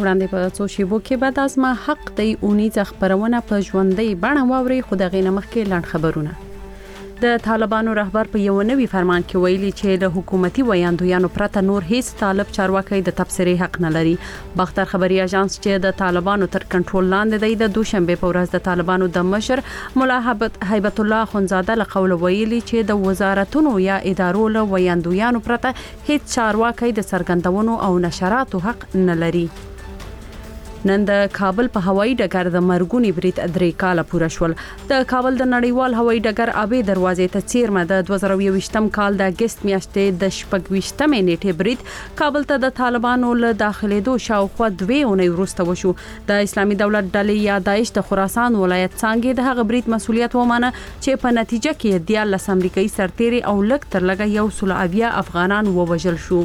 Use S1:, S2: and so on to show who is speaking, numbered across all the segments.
S1: وړاندې په څو شیبو کې بعد از ما حق دی اونیز خبرونه په ژوندۍ بڼه واوري خو دغه نمخکې لاند خبرونه. د طالبانو رهبر په یو نوي فرمان کې ویلي چې له حکومتي ویاندویانو پرته نور هیڅ طالب چارواکي د تبصرې حق نه لري. باختر خبري اژانس چې د طالبانو تر کنټرول لاندې دی د دوشنبه په ورځ د طالبانو د مشر مولا هیبت الله اخونزاده له قول ویلي چې د وزارتونو یا ادارو له ویاندویانو پرته هیڅ چارواکي د څرګندونو او نشراتو حق نه لري. نن د کابل په هوایي ډګر د مرګونی برید 3 کاله پوره شول. د کابل د نړیوال هوایي ډګر ابي دروازې ته څیرمه د 2020م کال د اگست میاشتې د 28مې نیټې برید کابل ته د طالبانو له داخليدو شاوخوا 2 اونۍ وروسته وشو. د اسلامي دولت ډلې یا داعش د خراسان ولایت څنګه د هغه برید مسولیت ومانه چې په نتیجه کې 14 امریکایي سرتیري او لږ تر لږه 170 افغانان ووژل شو.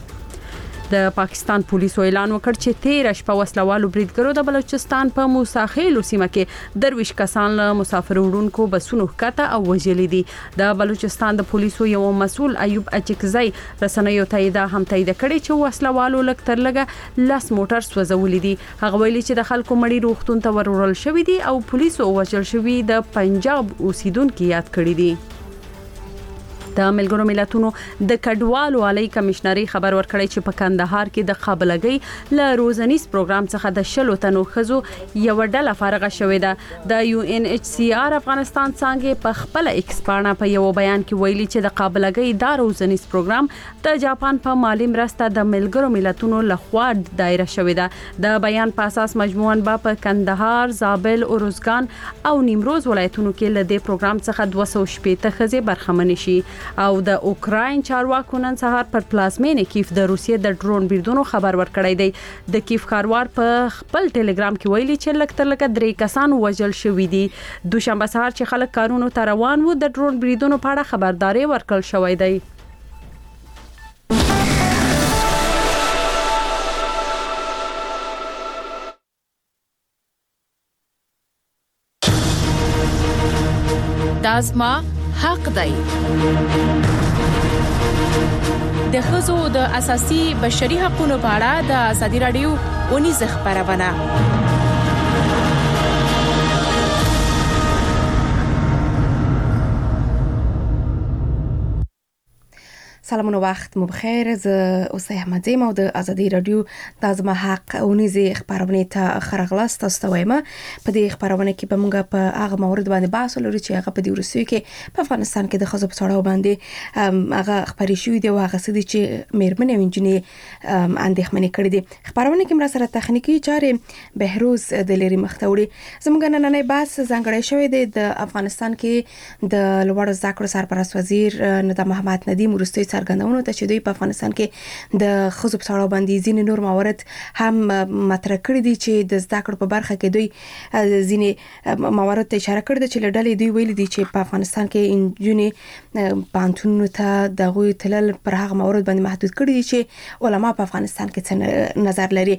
S1: د پاکستان پولیسو اعلان وکړ چې 13 شپه وسلوالو بریدګرو د بلوچستان په موساخیلو سیمه کې درویش کسان له مسافر وړونکو بسونو ښکته او وژلي دي. د بلوچستان د پولیسو یو مسؤل ایوب اچکزی رسنیو ته هم تایید کړی چې وسلوالو لږ تر لږه 10 موټر سوځولي دي. هغه ویلي چې د خلکو مړي روغتون ته ورول شوې دي او پولیسو وژل شوی د پنجاب اوسیدونکو یاد کړی دي. د ملګرو ملتونو د کډوالو عالی کمشنري خبر ورکړی چې په کندهار کې د قابلګۍ ل روزنیز پروګرام څخه د 10 تنو خزو یو ډله فارغه شوې ده. د UNHCR افغانستان څنګه په خپل ایکسپارنا په یو بیان کې ویلي چې د قابلګۍ د روزنیز پروګرام د جاپان په مالی مرسته د ملګرو ملتونو لخوا دایره شوې ده. د بیان په اساس مجموعاً په کندهار، زابل، اروزګان او نیمروز ولایتونو کې له دې پروګرام څخه 280 خزې برخمن شي. او د اوکراین چارواکو نن سهار پر پلازمینه کیف د روسیې د ډرون بریدونو خبر ورکړی دی. د کیف ښاروال په خپل ټلګرام کې ویلي چې لږ تر لږه 3 کسان وژل شوي دي. دوشنبه سهار چې خلک کارونو ته روان وو د ډرون بریدونو په اړه خبرداري ورکړل شوې دی.
S2: دازما حق دی. د ښځو د اساسي بشري حقوقو په اړه د ازادي رادیو اونیز خبرونه.
S3: سلامونه وخت مو بخیر. زه اوسه احمد زیم او د ازادي رادیو د ازما حق اونیزي خبرونه ته خرغلاست تاسو وایم. په دې خبرونه کې به موږ په هغه مورد باندې بحث لرو چې هغه په دې روسیې کې په افغانستان کې د خزو په تړاو باندې هغه خبري شوې دی او هغه څه دي چې مېرمنې او انجنیر اندېښمنې کړې دي. خبرونه کې مرا سره تخنیکی چارې بهروز د لری مختوري زموږ نننې بحث ځانګړی شوی دی د افغانستان کې د لوړ زده کړو سرپرست وزیر ندا محمد ندیم وروستي څرګندونو ته چې دوی په افغانستان کې د خزو په تړاو باندې ځینې نور موارد هم مطرح کړی دي چې د زده کړو په برخه کې دوی ځینې موارد ته اشاره کړې ده چې لړلې دوی ویلي دي چې په افغانستان کې انجونې پانتونو ته دغه تلل پر هغه موارد باندې محدود کړی دي چې علما په افغانستان کې څه نظر لري.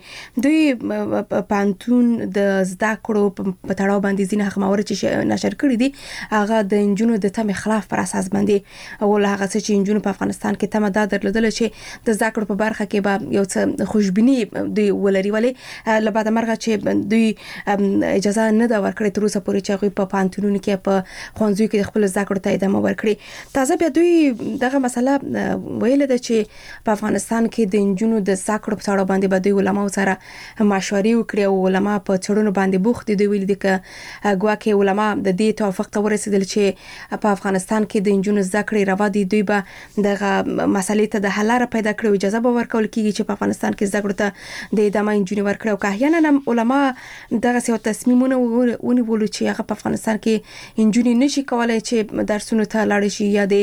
S3: دوی پانتون د زده کړو په تړاو باندې ځینې هغه موارد چې نشر کړی دي هغه د انجونو د تم خلاف پر اساس باندې او هغه څه چې انجونو په افغانستان کې تمه دا درلودل چې د زده کړو په برخه کې به یو څه خوشبینی دوی ولري ولې لبعد مرغه چې دوی اجازه نه دا ورکړي تر اوسه پورې چې هغه په پانتونونو کې په خوانځو کې خپل زده کړو ته ادامه ورکړي. تازه بیا دوی دغه مسله ویل ده چې په افغانستان کې د انجونو د زده کړو په اړه باندې به دوی علماء سره مشورې وکړي او علماء په چړونو باندې بوخت دي. ویل دي چې ګواکې علماء د دې توافق ته ورسېدل چې په افغانستان کې د انجونو زده کړې روا دي. دوی به دغه مسلې ته د حل لاره پیدا کړو اجازه به ورکول کیږي چې په افغانستان کې زده کړو ته د ادامه انجونی ورکړو. که احیانا علما دغه څه تصمیمونه ونیول چې هغه په افغانستان کې انجونی نشي کولای چې درسونه ته لاړ شي یا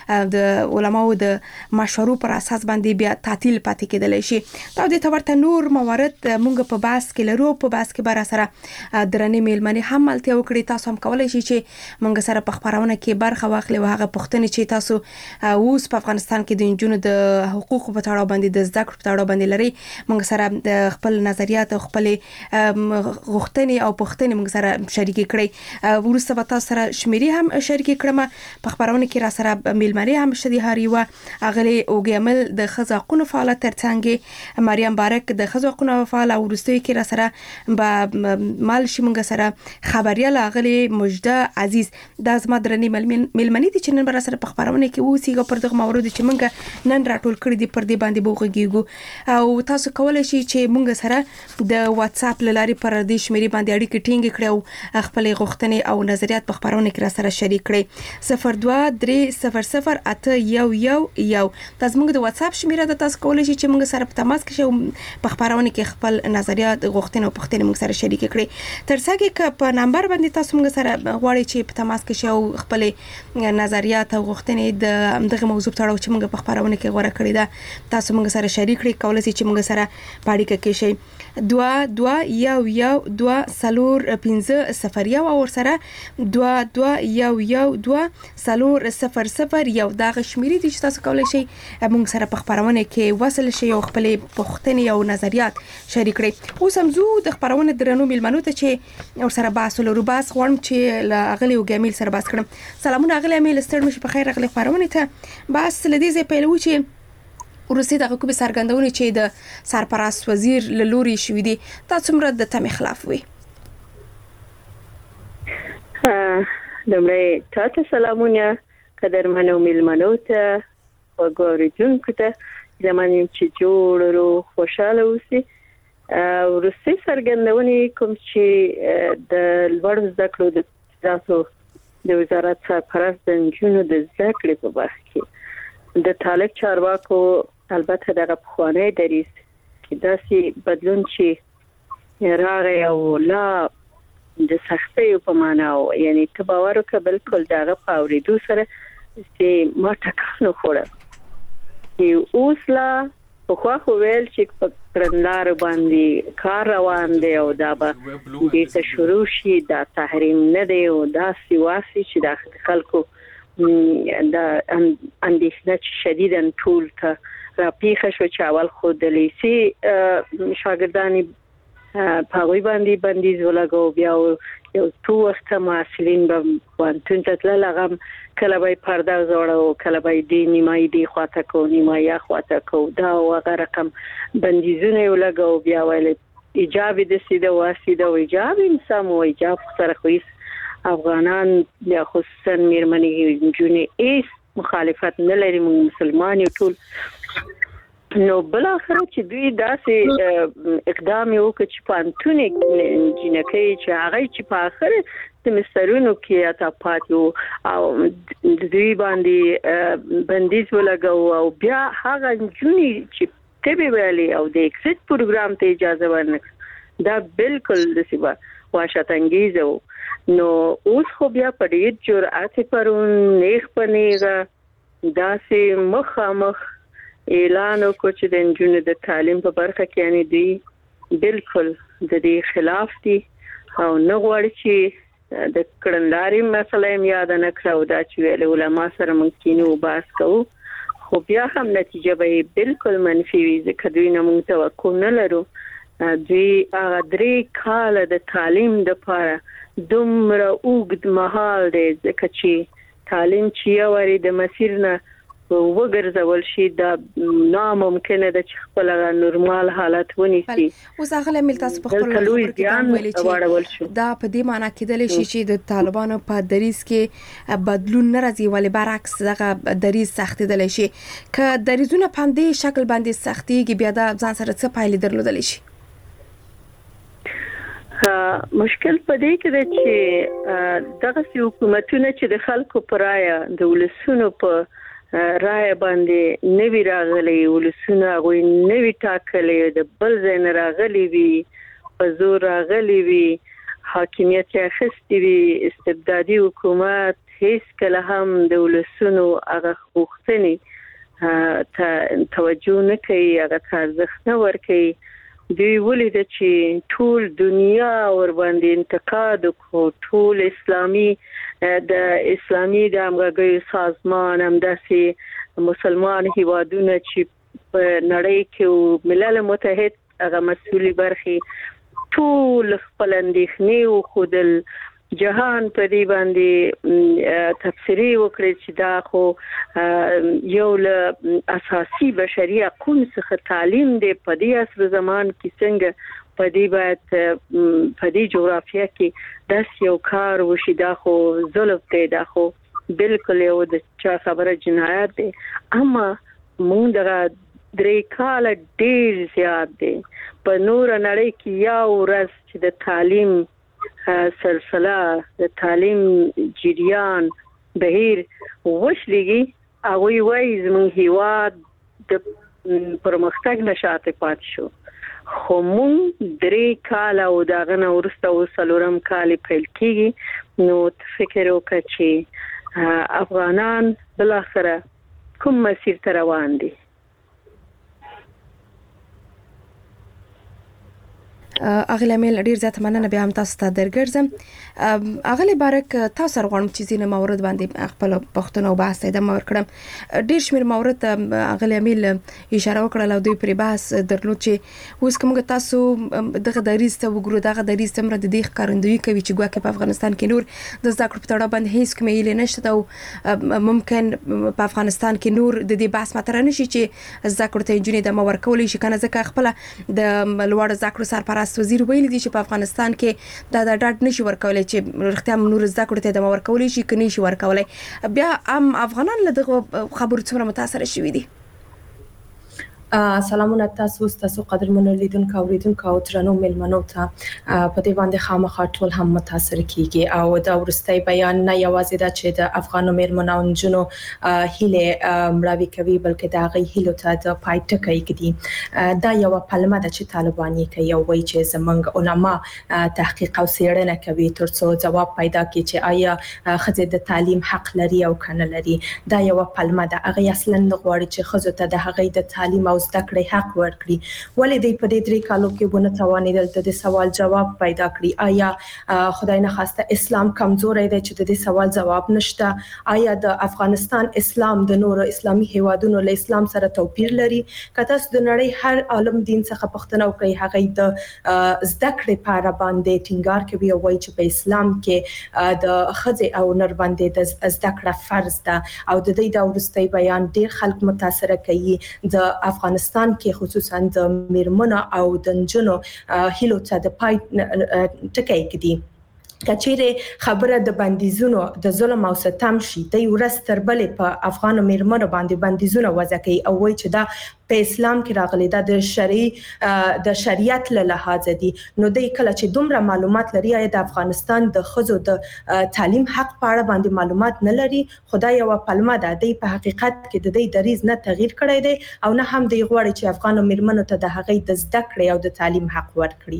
S3: د علماو د مشورو پر اساس باندې بیا تعطیل پاتې کېدل شي. دا د تورته نور موارد مونږ په بحث کې لرو. په بحث کې بار سره درنې میلمنې هم ملته وکړي. تاسو هم کولای شي چې مونږ سره په خبرونه کې برخه واخلئ او هغه پوښتنې چې تاسو اوس په افغانستان افغانستان کې د انجونو د حقوقو په تړاو باندې د زده کړو په تړاو باندې لري موږ سره د خپل نظریات او خپل غوښتنې او پوښتنې موږ سره شریک کړي ورسته به تاسو سره شمیري هم شریک کړم په خبرونه کې را سره میلمنې هم شدي هریوه اغلی اوګیمل د خزاقونو فعالیت ترڅنګ مریم بارک د خزاقونو فعال او ورسته کې را سره به مال شي موږ سره خبريال اغلی مجده عزیز د زما درنې میلمنې دي چې نن بر سره په خبرونه کې اوسېږي پر دغه موضوع چې موږ نن راټول کړی دي پر دې باندې بوغږیږو او تاسو کولای شئ چې موږ سره د واتس اپ لاري پر دې شمیرې باندې اړیکې ټینګ کړئ او خپل غوښتنې او نظریات په خبرونه کې را سره شریک کړئ 02-300-811 تاسو موږ د واتس اپ شمیره د تاسو کولای شئ چې موږ سره په تماس کې شو په خبرونه کې خپل نظریات غوښتنې او پوښتنې موږ سره شریک کړئ ترڅو کې په نمبر باندې تاسو موږ سره غواړئ چې په تماس کې شو خپل نظریات او غوښتنې د دغه موضوع په اړه چې موږ په خبرونه کې غوړه کړی دا تاسو موږ سره شریک کړئ کولای شئ چې موږ سره پاړیکه کې شي 22112050 او سره 22112000 دا غشمیري دي چې تاسو کولای شئ موږ سره په خبرونه کې وصل شئ او خپل پوښتنې او نظریات شریک کړئ اوس هم زه د خبرونه درنو میلمنو ته چې او سره بحث لرو بس غواړم چې لاغلی او ګمیل سره بحث کړم سلامونه اغلی امیل ستړي مشه په خیر اغلی خبرونه ته بس لدی زه پیلو چې ورسې دغه کومې سرګندونې چې د سرپرست وزیر له لوري شوې دي تاسو څومره د تمې خلاف وي
S4: لمړی تاسو سلامونه قدرمنو میلمنو ته وګورئ ته زمانیم چې جوړ خوشاله اوسئ ورسې سرګندونې کوم چې د لوړ زده کړو د تاسو د وزارت سرپرست د نجونو د زده کړې په برخه کې د طالب چارواکو البته دغه خوانې دریس کې داسې بدلون چې راغی او لا د سختۍ په معنا او یعنی تباور کبل کول دغه پاوریدو سره چې ما ټکانو خوړه چې اوس لا په خو ویل چې په پرندار باندې کار روان دی او دا به دې شروع شي دا تحریم نه دی او دا سیاسي چې د خلکو دا اندېښنه شدیداً ټول ته را پیښه شو چې اول خو د لیسي شاګردانی په غوي باندې بندیز ولګو بیا یو څو وخت محصلین به وانتون ته لغم کله به پرده زوړو کله به دې نیمای دی خواته کو نیمای خواته کو دا وغه رقم بندیزونه ولګو بیا ویل ایجاب د سیده واسیده او ایجاب انسان او ایجاب سره خو افغانان یا خصوصا میرمنې جونې ایس مخالفت نه لري مسلمان یو ټول نو بل اخر چې دوی داسې اقدام وکړي چې پانتونه جنکې چې هغه چې په اخر د مسترونو کې اته پاتو او دوی باندې بندیز ولګاو او بیا هغه جونې چې تبي ویلي او د ایکسټ پروګرام ته اجازه ورنکړه دا بالکل د سیبا واشتنګیز نو اوس خو بیا په دې جرأت پرون نیخ پنیغه داسې مخامخ اعلان وکړ چې د انجونو د تعلیم په برخه کې یعنی دی بالکل د دې خلاف دي او نه غواړي چې د کړنداري مسله یاد نه کړو دا چې ویل علماء سره ممکن او باس کوو خو بیا هم نتیجه به بالکل منفي وي ځکه دوی نه موږ توقع نه لرو دوی هغه 3 کال د تعلیم د لپاره دومره اوږد مهال دی ځکه چې تعلیم چې اوري د مسیر نه وګرځول شي دا ناممکنه ده چې خپل نورمال حالت ونیسي
S3: اوس هغه مل تاسو په خپل ویلي دا په دې معنی کېدل شي چې د طالبانو په دریس کې بدلون نه راځي ولی برعکس دغه دریس سختیدل شي که دریزونه پاندې شکل باندې سختيږي بیا د ځان سره څه پایلې درلودل شي
S4: مشکل پدې کې ده چې دغه حکومتونه چې د خلکو پرایا د ولسونو په رای باندې نوی راغلي ولسونه غوي نوی ټاکلې د بل ځای راغلي وي په زور راغلي وي حاکمیت اخستې وي استبدادي حکومت هیڅ کله هم د ولسونو هغه غوښتنې ته توجه نه کوي هغه ارزښت نه ورکوي دوی ولید چې ټول دنیا ور باندې انتقاد کو ټول اسلامي د همغږي سازمان هم داسې مسلمان هیوادونه چې په نړۍ کې ملل متحد هغه مسؤلي برخې ټول خپل اندېښنې او خودل جهان په دې باندې تفسیری وکړي چې دا خو یو له اساسي بشري حقوق څخه تعلیم دی په دې عصر زمان کې څنګه په دې باید په دې جغرافیه کې داس یو کار وشي دا خو ظلم دی دا خو بالکل یو د چا خبره جنایت دی اما موږ دغه 3 کال ډیر زیات دی په نور نړۍ کې یو ورځ چې د تعلیم سلسله د تعلیم جریان بهیر وشلېږي هغه وایي زموږ هیواد د پرمختګ نشاته پات شو خو مونږ 3 کال او داغه نه ورسته وسلورم کال پیل کیږي نو فکر وکړه چې افغانان بل اخره کوم مسیر ته روان دي
S3: اغلی امیل ډیر زیات مننه بیا هم تاسو ته درګرځم اغلی بارک تاسو سره غواړم چې زینه مورد باندې خپل پښتون او بحث د مور کړم ډیر شمیر مورد اغلی امیل اشاره وکړه او دوی پر بحث درلود چې اوس کومه تاسو دغه دریز ته وګورو دغه دریز تمره د دې ښکارندوی کوي چې ګواکې په افغانستان کې نور د زده کړو په تړاو باندې هیڅ کومه ایله نشته او ممکن په افغانستان کې نور د دې بحث مطرح نشي چې زده کړو ته انجونې د مور کولې شي کنه ځکه خپل د لوړ زده کړو سرپرست وزیر ویل دي چې په افغانستان کې دا ډاټ نشي ورکولای چې رښتیا نور زده کړو ته د ورکولای شي کني شي ورکولای بیا افغانان له دغه خبرو څومره متاثر شوي دي
S5: سلامونه تاسو قدرمنو لیدونکو او اوریدونکو او درنو ملمنو ته په دې باندې خامخا ټول هم متاثر کیږي او دا ورستۍ بیان نه یوازې دا چې د افغانو مېرمنو او نجونو هیله مړاوي کوي بلکې دا غي هیلو ته د پای ټکی کړي دا یو پلمه ده چې طالبان یې کوي او وایي چې زمونږ علما تحقیق او څېړنه کوي ترڅو ځواب پیدا کړي چې آیا ښځې د تعلیم حق لري او کنه لري دا یو پلمه ده هغه اصلا نه غواړي چې ښځو ته د هغې د تعلیم او زده کړې حق ورکړي ولې دوی په دې 3 کالو کې ونه توانېدل د سوال جواب پیدا کړي آیا خدای نه خواسته اسلام کمزوري دی چې د دې سوال جواب نشته آیا د افغانستان اسلام د نورو اسلامي هیوادونو له اسلام سره توپیر لري کته د نړۍ هر عالم دین څخه پښتنو کوي هغه د زده کړې لپاره باندې ټینګار کوي او وایي چې په اسلام کې د ښځې او نر باندې د زده کړه فرض ده او د دې د ورستۍ بیان ډیر خلک متاثر کوي د افغانستان کې خصوصا د میرمنو او د نجونو هیلو ته د پای ټکی کړي کچېره خبره د بندیزونو د ظلم او ستم شي د ورځ تر بلې په افغان میرمنو باندې بندیزونه وضع کوي او وایي چې دا په اسلام کې راغلي دا د شریعت له لحاظ دي نو د کله چې دومره معلومات لري د افغانستان د ښځو د تعلیم حق په اړه باندې معلومات نه لري خدای یو پلمه ده د په حقیقت کې د دې دریز نه تغییر کړی دی او نه هم دی غواړي چې افغان میرمنو ته د هغې د زده کړې او د تعلیم حق ورکړي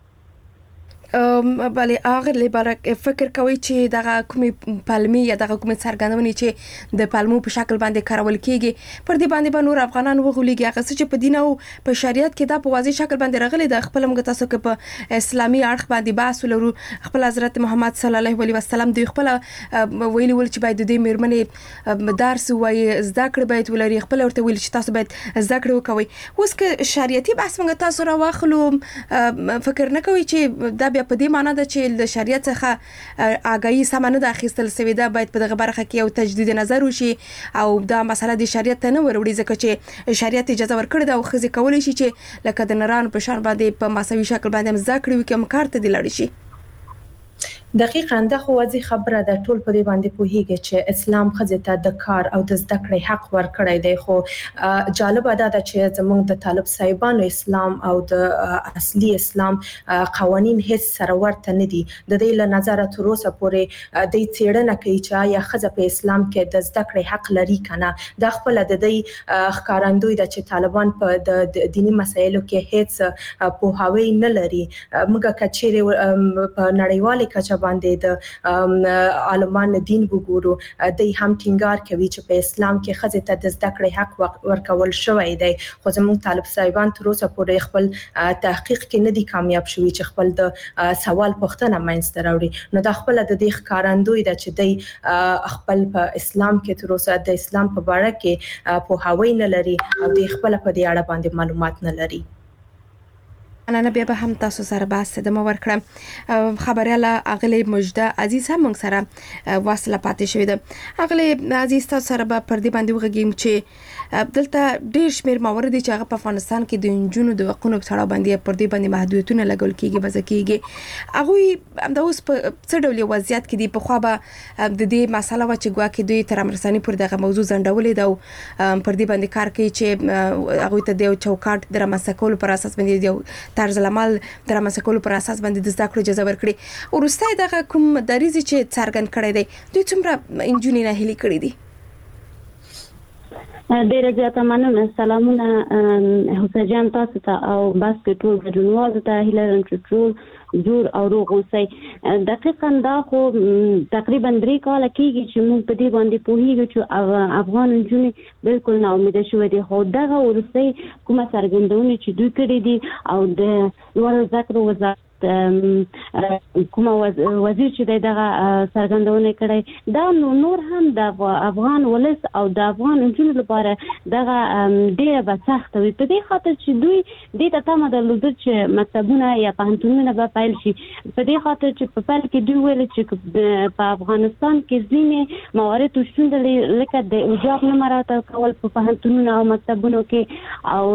S3: بله هغه لپاره فکر کوي چې دغه کومې پلمې یا دغه کومې څرګندونې چې د پلمو په شکل باندې کارول کیږي پر دې باندې به نور افغانان وغولېږي هغه څه چې په دین او په شریعت کې دا په واضح شکل باندې راغلي د خپل موږ تاسو کې په اسلامي اړخ باندې بحث ولرو خپل حضرت محمد صلی الله علیه وسلم د خپل ویلي ول چې باید د دې میرمنې درس وایي زده کړې باید ولري خپل ورته ویل چې تاسو باید زده کړې وکوي اوس که شریعتي بحث موږ تاسو را واخلو فکر نه کوي چې دا په دې معنی ده چې د شریعت څخه آگاهی سمانه د اخیستل سوي ده باید په دغه برخه کې یو تجدید نظر وشي او دا مسله د شریعت ته نه وروړي ځکه چې شریعت اجازه ورکړي دا او ښځې کولی شي چې لکه د نرانو په شان باندې په مساوي شکل باندې زده کړې وکړي هم کار ته دې لاړ شي
S5: دقیقاً دا خو واضح خبره ده ټول په دې باندې پوهیږي چې اسلام ښځې ته د کار او د زده کړې حق ورکړی دی خو جالب ده چې زموږ د طالب صاحبانو اسلام او د اصلي اسلام قوانین هیڅ سره ورته نه دي د دې له نظره تر اوسه پورې د څېړنه کوي چې آیا ښځه په اسلام کې د زده کړې حق لري کنه دا خپل د دې ښکارندوی ده چې طالبان په د دینی مسایلو کې هیڅ پوهاوی نه لري موږ کچېره په نړیوالې کچه کچه باندې د عالمان دین وګورو د هم ټینګار کوي چې په اسلام کې خزه ته د زده کړې حق ورکول شوی دی خو زموږ طالب صاحبان تر اوسه پورې خپل تحقیق کې نه دي کامیاب شوي چې خپل د سوال پوښتنه منځته راوړي نو دا خپل د دې ښکارندوی ده چې د خپل په اسلام کې تر اوسه د اسلام په اړه کې پوهاوی نه لري او د خپل په دې اړه باندې معلومات نه لري
S3: انا بیا به هم تاسو سره بحث د مور کړم خبرياله اغلی مجده عزیز هم موږ سره واصله پاتې شوې ده اغلی عزیز تاسو سره به پر دې باندې وغږیم چې دلته ډېر شمیر موارد چې هغه په افغانستان کې د انجونو د حقوقو په اړه باندې پر دې باندې محدودیتونه لګول کیږي بزکیږي هغه د اوس په څه ډول وضعیت کې دی په خو به د دې مسله و چې ګواکې دوی تر امرساني پر دغه موضوع زندولې ده پر دې باندې کار کوي چې هغه ته د چوکاټ د رامسکول پر اساس باندې یو طرز العمل د رامسکول پر اساس باندې د زده کړو اجازه ورکړي ورسته دغه کوم دریزي چې څرګند کړي دی دوی څومره انجونی نه هلي کړي دي
S6: ډیره زیاته مننه سلامونه حسین جان تاسو ته او بس ټول ګډونوال ته هیله ټول جوړ او روغ اوسئ دقیقاً دا خو تقریبا 3 کال کېږي چې موږ په دې باندې پوهیږو چې افغان نجونې بالکل نا امیده شوې دي خو دغه ورسته کومه څرګندونه چې دوی کړې دي او د لوړ زده کړو وزارت کومه وزیر چې دغه څرګندونه کړې دا نور هم د افغان ولس او د افغان نجونو لپاره دغه ډیره بسخت وي په دې خاطر چې دوی د تاسو د لوزر چې مکتبونه یا پوهنتونونه به فایل شي په دې خاطر چې په فایل کې دوی ویل چې په افغانستان کې ځینې موارد شتون لکه د حجاب نه مراعات کول په پوهنتونونو او مکتبونو کې او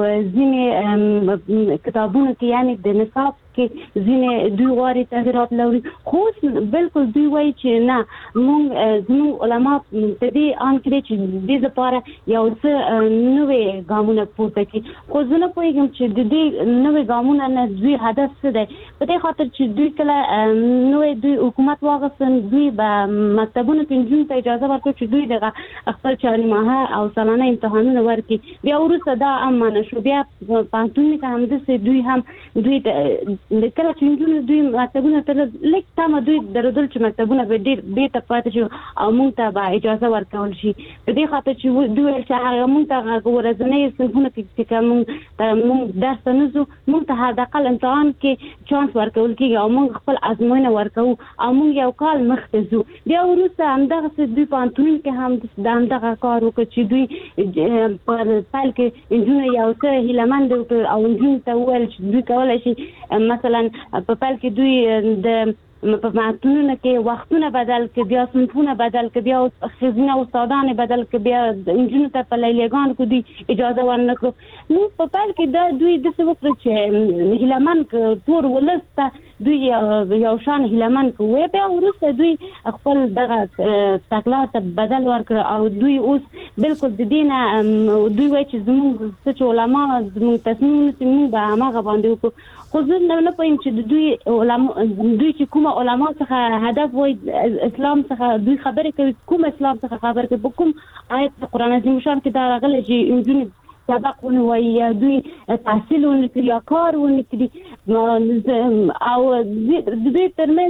S6: ځینې کتابونو کې یعنی د نصاب کې ځینې دوی غواړي تغیرات لوري خو بالکل دوی وایي چې نه موږ زموږ علما په دې ان کې چې د لپاره یو څه نوې ګامونه پورته کړي خو زه نه پوهیږم چې د دې نوې ګامونه نه دوی هدف څه دی په دې خاطر چې دوی کله نوې دوی حکومت واغستن دوی به مکتبونو کې نجونو ته اجازه ورکړي چې دوی دغه خپل چاري ماهه او سالانه امتحانونه ورکړي بیا وروسته دا امانه شو بیا پانتونی ته هم د دوی هم دوی کله چې نجونې دوی مکتبونه ته لیک تمه دوی درودل چې مکتبونه به ډېر بیرته پاتې شي او موږ ته به اجازه ورکول شي په دې خاطر چې دوی ویل چې هغه موږ ته ورځنی صنفونه کې موږ درس نه زو موږ ته حداقل امتحان کې چانس ورکول کېږي او موږ خپل ازموینه ورکو او موږ یو کال مخکې زو بیا وروسته همدغه دوی پانتون کې هم د همدغه کار وکړي چې دوی په فایل کې نجونې یو څه هیلهمند او نجونې ته وویل چې دوی کولی شي مثلا په پال کې دوی د په ماتونو کې وختونه بدل کې بیا صنفونه بدل کې بیا خزینه استادان بدل کې بیا انجینر ته په لیګان کې دوی اجازه ورنکړو نو په پال کې دا دوی د څه وکړي چې هیلمن ټول ولسته دوی یو شان هیلمن کوي بیا ورسته دوی خپل دغه تکلات بدل ورکړ او دوی اوس بالکل د دینه دوی وایي چې زموږ علماء زموږ تصمیم موږ به هغه باندې وکړو خو زه نه پوهیم چې دوی علماء دوی چې کومه علماء څخه هدف وایي اسلام څخه دوی خبرې کوي کوم اسلام څخه خبرې کوي په کوم آیت قرآن عظیم شان کې دا راغلی چې انجونې سبق ونوي دوی تحصیل ونکړي یا کار ونکړي او دوی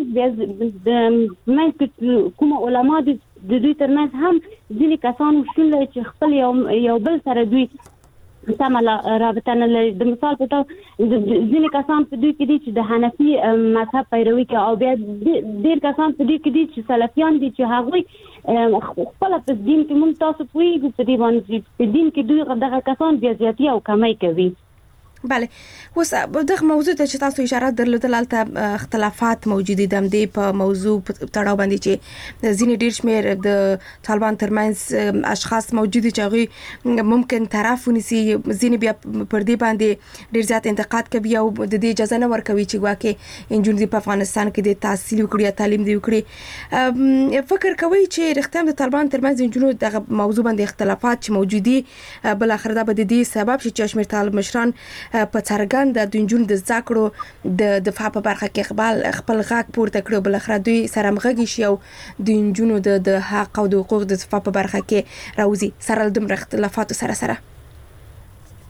S6: ترمنځ کوم علماء د دوی ترمنځ هم ځینې کسان شتون لري چې خپل یو بل سره دوی سم رابطه نه لري د مثال په توګه ځینې کسان په دوی کې دي چې د حنفي مذهب پیروي کوي او بیا ډېر کسان په دوی کې دي چې سلفیان دي چې هغوی خپل په دین کې مونږ تاسو پوهیږو په دې باندې په دین کې دوی دغه کسان بیا زیاتی او کمی کوي
S3: بله اوس دغه موضوع ته چې تاسو اشاره درلودل البته اختلافات موجود دي د دې په موضوع تړاو باندې چې ځینې ډیر شمیر د طالبان ترمنځ اشخاص موجود دي چې ممکن طرف ونیسي ځینې بیا پر دې باندې ډیر زیات انتقاد کوي او د دې اجازه نه ورکوي چې واکه انجونې په افغانستان کې د تحصیل وکړي یا تعلیم دی وکړي فکر کوي چې رښتیا د طالبان ترمنځ انجونې دغه موضوع باندې اختلافات چې موجود دي بل اخر دا به د دې سبب شي چې شمیر طالب مشران په څرګند د انجونو د ذکرو د دفاع په برخه کې خپل غږ پورته کړو بل اخر دوی سره مغږی شي او د انجونو د حق او د حقوق د دفاع په برخه کې راوځي سره د اختلافات سره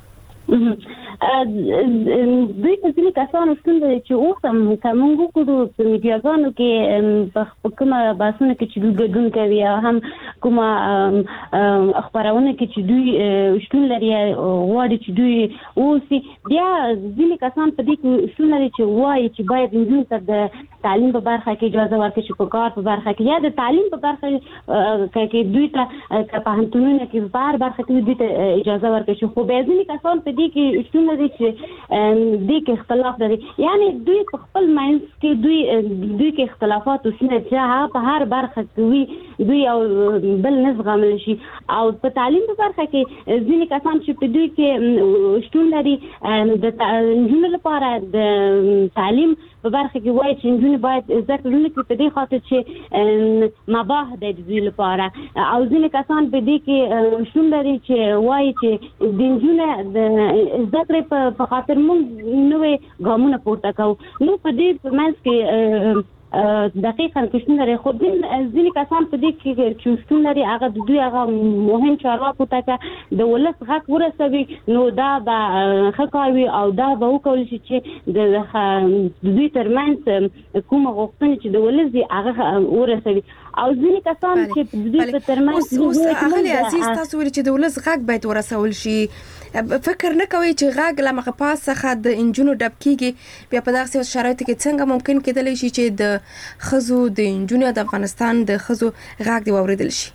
S6: دوی په ځینې کسانو شتون لري چې اوس هم کومو کړو په میډیاګانو کې په کومه باسونه کې چې دوی ګډون کوي هم کومه خبرونه کې چې دوی شتون لري غواړي چې دوی اوس بیا ځینې کسان په دې کې شتون لري چې وایي چې باید انجونو ته د تعلیم په برخه کې اجازه ورکړي چې په کار په برخه کې یا د تعلیم په برخه کې دوی ته په هنتونو کې بار برخه کې دوی ته اجازه ورکړي خو به ځینې کسان په دې کې شتون لري چې دې کې اختلاف لري یعنی دوی په خپل منځ کې دوی کې اختلافات وسنه چې په هر برخه کې دوی او بل نزغمل شي او په تعلیم په برخه کې ځینې کسان چې په دوی کې شتون لري د انجونو لپاره د تعلیم په برخه کې وایي چې انجونې باید ذکر وکړي په دې خاطر چې مباح دی د دوی لپاره او ځینې کسان په دې کې شتون لري چې وایي چې د انجونې د ذکر په خاطر موږ نوې ګامونه پورته کوو نو په دې منځ کې دقیقاً کشتون لري خو ځینې کسان په دې کې چې شتون لري هغه د دوی هغه مهم چارواکو ته د ولس حق ورسوي نو دا به ښه کار وي او دا به وکولی شي چې د دوی ترمنځ کومه غوښتنې چې د ولس دي هغه ورسوي او ځینې کسان چې د دوی په ترمنځ
S3: اوس اغلی عزیز تاسو ویل چې د ولس غږ باید ورسول شي فکر نه کوي چې غږ له مخه پاس څخه د انجونو ډب کیږي بیا په داسې شرایطو کې څنګه ممکن کېدلی شي چې د خزو د انجونو د افغانستان د خزو غږ دی واوریدل شي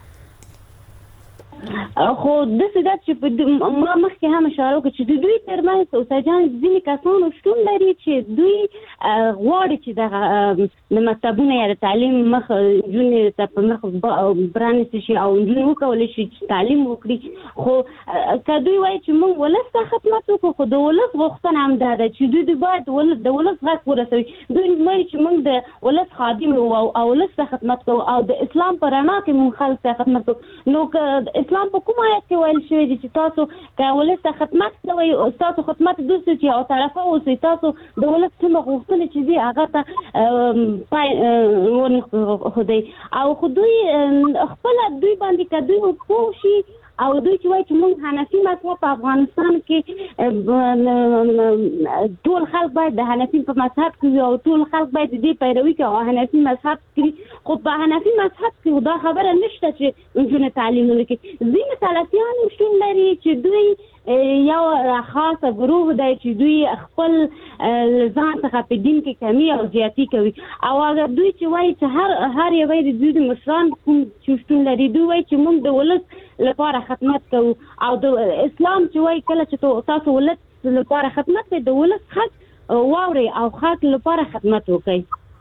S6: خو د سیده چې ما مخکې هم اشاره وکړه چې د دوی ترمنځ اوسېدان ځینې کسانو شتون لري چې دوی غواړي چې دغه مکتبونه یا د تعلیم مخ نجونې ته په مخ پرانیستي شي او نجونې وکولی شي چې تعلیم وکړي خو که دوی وایي چې موږ ولس ته خدمت وکړو خو د ولس غوښتنه هم دا ده چې دوی باید د ولس غږ ورسوي دوی وایي چې موږ د ولس خادم یو او ولس ته خدمت کوو او د اسلام په رڼا کې موږ خلک ته خدمت کوو نو که اسلام په کوم آیت کې ویل شوی دی چې تاسو که ولس ته خدمت کوئ تاسو خدمت دوی چې او طرفه اوسئ تاسو د ولس کومه غوښتنې چې دي هغه ته ونخدئ او خو دوی خپله دوی باندې که دوی پوه شي او دوی چې وایي چې موږ حنفي مذهب په افغانستان کې ټول خلک باید د حنفي په مذهب کې او ټول خلک باید د دې پیروي کوي او حنفي مذهب کړي خو په حنفي مذهب کې دا خبره نشته چې نجونې تعلیم وکړي ځینې سلفیان شتون لري چې دوی یو خاصه گروه دی چې دوی خپل ځان څخه په دین کې کمی او زیاتی کوي او اگر دوی چې وایي چې هر یو د دوی د مشران کوم چې شتون لري دوی وایي چې موږ د ولس لپاره خدمت کوو او د اسلام چې وایي کله چې تاسو ولس لپاره خدمت کوئ د ولس حق واورئ او خلک لپاره خدمت وکړئ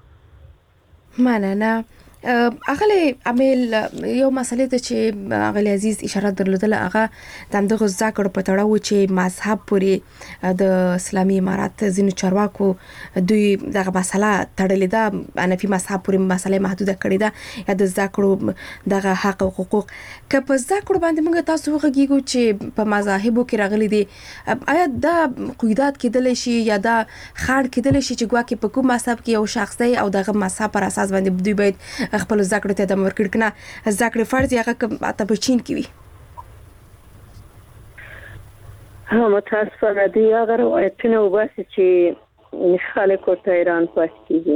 S3: مننه اغلی امیل یو مسلې ته چې اغلی عزیز اشاره درلودله هغه د همدغه ذکر په تړاو چې مذهب پورې د اسلامي امارات ځینو چارواکو دوی دغه مسله تړلې ده حنفي مذهب پورې مسله محدوده کړې ده یا د ذکر دغه حق او حقوق که په ذکر باندې موږ تاسو وغږیږو چې په مذاهبو کې راغلي دي آیا دا قیودات کېدلی شي یا دا خاڼ کېدلی شي چې ګواکې په کوم مذهب کې یو شخص دی او دغه مذهب پر اساس باندې دوی باید خپل ذکر ته د مرکړ کنه ذکر فرض هغه ته په چین کې وي
S4: متاسفانه دی هغه روایتونه وباسي چې خلک ورته ایران پاتې کیږي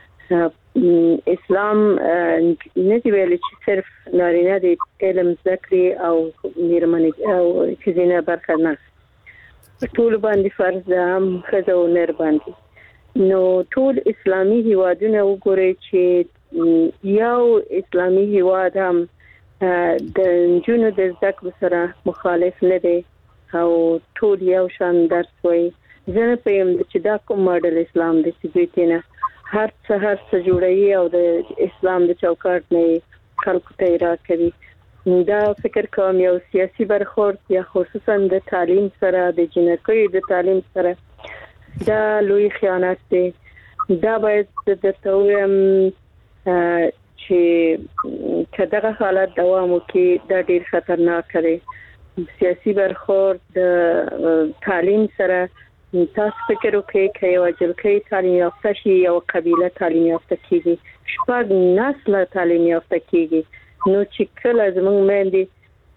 S4: اسلام نه دی ویل چې صرف نارینه دی علم ذکر او میرمنې او ښځینه برخه نه ټول باندې فرض ده هم ښځه او نر باندې نو ټول اسلامي هیوادونه وګورئ چې یو اسلامي هیواد هم د نجونو د زده کړو سره مخالف نه دی او ټول یو شان درس وایي زه نه پوهیم چې دا کوم ماډل اسلام دی چې دوی تېنه هر څه جوړوي او د اسلام د چوکاټ نه خلکو ته راکوي دا فکر کوم یو سیاسي برخورد یا خصوصا د تعلیم سره د جنکیو د تعلیم سره دا لوی خیانت دی دا باید درته ووایم چې کداغه حالت دوام وکړي دا ډیر خطرناک دی سیاسي برخورد د تعلیم سره تاسو فکر وکړئ چې یو جلکې تعلیم یافته شي یو قبيله تعلیم یافته کیږي شپږ نسل تعلیم یافته کیږي نو چې کله زموږ مېندې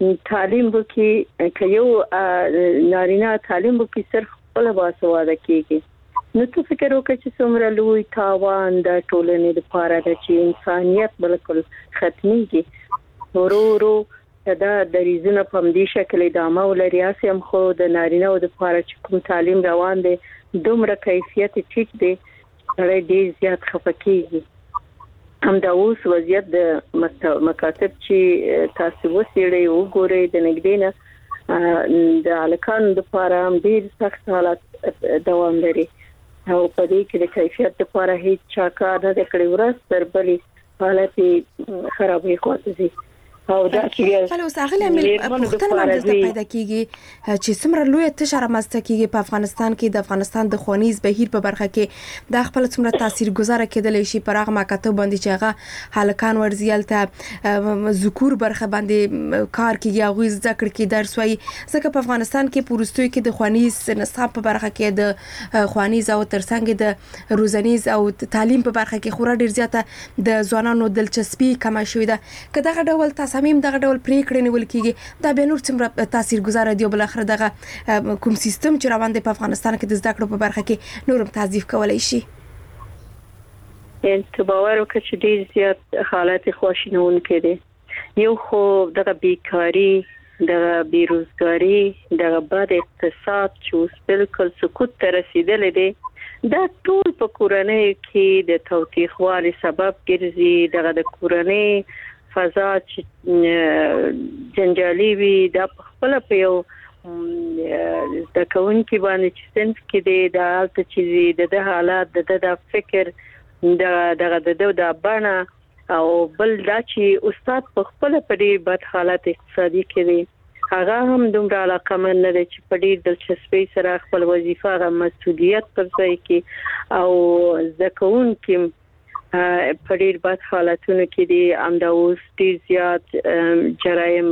S4: تعلیم وکي که یو نارینه تعلیم وکي صرف خپل باسواده کیږي نو څه فکر وکړئ چې څومره لوی تاوان د ټولنې لپاره د چې انسانيت بالکل ختميږي ورو دا د ریزنه په دې شکل ادامه ولري اسیم خو د نارینه او د لپاره چې کوم تعلیم روان دي دومره کیفیت ټیک دي ډېر زیات خفقېږي هم دا اوس وضعیت د مکاتب چې تاسو وسیړې وګورئ د نګدینه د الکان د لپاره هم ډېر سخت حالات دوام لري او په دې کې د کیفیت لپاره هیڅ چا کار نه کړی ورځ تر بلې حالت خرابې کوي او دا چې
S3: خلک ساغله مل پښتنه باندې پیدا کیږي چې څومره لوی تشه رامسته کیږي په افغانستان کې د افغانستان د خوانیز بهیر په برخه کې د خپل څومره تاثیرګذار کېدلی شي پر هغه مکاتب باندې چې هغه حالکان ورزيال ته ذکور برخه باندې کار کوي او ذکر کې درس وایي ځکه په افغانستان کې پورستوي کې د خوانیز نصاب په برخه کې د خوانیز او ترڅنګ د روزنیز او تعلیم په برخه کې خورا ډیر زیاته د ځوانانو دلچسپي کم شوې ده که دغه ډول تصامیم دغه ډول پریکړې نیول کیږي دا به نور څومره تاثیرګذار دی بل اخر دغه کوم سیستم چې روان دی په افغانستان کې د زده کړو په برخه کې نورم تعریف کولای شي
S4: ته باور وکړه چې ډیر زیات حالات خواشینون کړي یو خو دغه بیکاری دغه بیروزګاری دغه بد اقتصاد چې بالکل سقوط ته رسیدلې دي دا ټول په کورنۍ کې د توتیخوالي سبب ګرځي دغه د کورنۍ فضا چې جنجالي وي دا خپل په یو د کون کې باندې چې سنت کې د حالت چې د حالات د فکر د بڼه او بل دا چې استاد په خپل په دې بد حالت اقتصادي کې دی هغه هم دومره علاقمن نه دی چې په دې دلچسپي سره خپل وظیفه غو مسؤلیت پر ځای کې او ځکهون کې په ډیر بد حالتونو کې دي امداوس ډیر زیات جرایم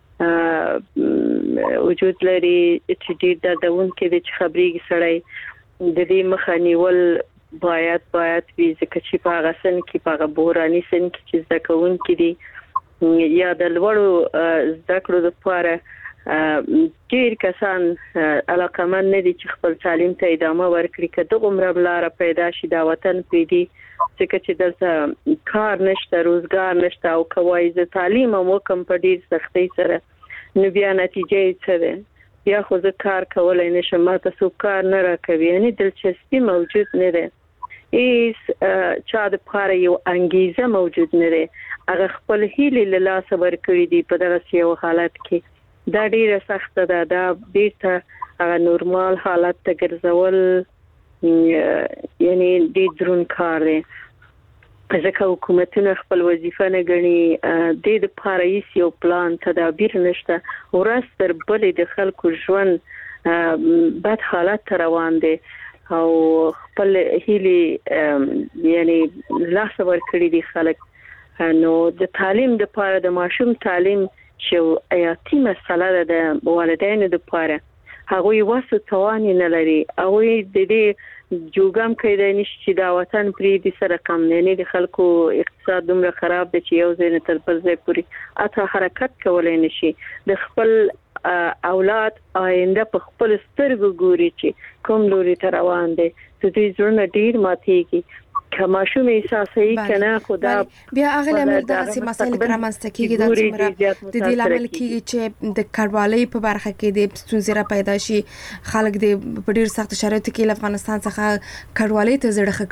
S4: وجود لري چې ډیر د دون کې د خبري سړی د دې مخانیول باید وی ځکه چې په هغه سن کې په بوراني سن کې چې ځکهون کې دي یا د لوړو ذکر د لپاره ډیر کسان علاقمن نه دي چې خپل تعلیم ته ادامه ورکړي که د عمر بلاره پیدا شي دا وطن پیډي ځکه چې دلته کار نشته روزګار نشته او کوي ز تعلیم او کوم په ډیر سختۍ سره نو بیا نتیجه څه ده بیا خو زه کار کولای نشم ما تاسو کار نه راکوي یعنی دلچسپي موجود نه ده ایس چا د پاره یو انګیزه موجود نه ده هغه خپل هیله له لاس ورکړي دي په دغه یو حالت کې دا ډیره سخت ده دا بیرته هغه نورمال حالت ته ګرځول یعنی د درون کار دی ځکه حکومتونه خپل وظیفه نه غني د پاریس یو پلان تدابیر نشته ورس تر بلې د خلکو ژوند بد حالت روان دي او خپل هیلي یعنی لاس ورکړي دي خلک نو د تعلیم د پاره د ماشوم تعلیم چې حیاتي مسله ده د والدینو د پاره هغه واسو توان نه لري او د دې جوګم کېدای نشي چې دا وطن پرې د سره کم نه د خلکو اقتصاد دومره خراب دي چې یو ځای نه تر بل ځای پورې اته حرکت کولای نشي د خپل اولاد آینده په خپل سترګو ګوري چې کوم لوري ته روان دي د دې ژوند ډیر ماتيږي کما شوم احساسي کنه خدا
S3: بیا هغه لمر دغه مسایل کرامسته کیږي د څومره د دې لامل کیږي چې د کډوالۍ په برخه کې د ستونزې پیدا شي خلک د ډیر سخت شرایطو کې افغانستان څخه کډوالۍ ته زړه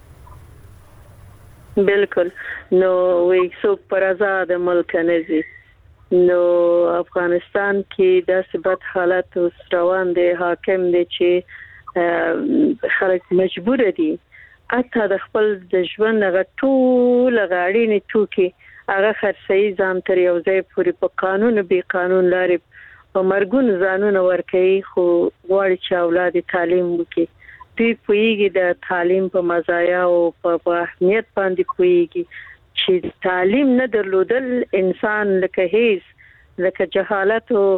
S3: خکړي
S4: بالکل نو وې څوک پر آزاد ملک نه زی نو افغانستان کې د ثبات حالت روان دي حاکم دي چې خلک مجبور دي اته د خپل د ژوند غټول غاړي ټوکی هغه خرڅي ځان تر یو ځای پورې په قانون به قانون لري په مرګون ځانونه ورکي خو غواړي چې اولاد تعلیم وکړي دوی پویږي د تعلیم په مزایا او په اهمیت باندې پویږي چې تعلیم نه درلودل انسان لکه هیڅ لکه جهالت او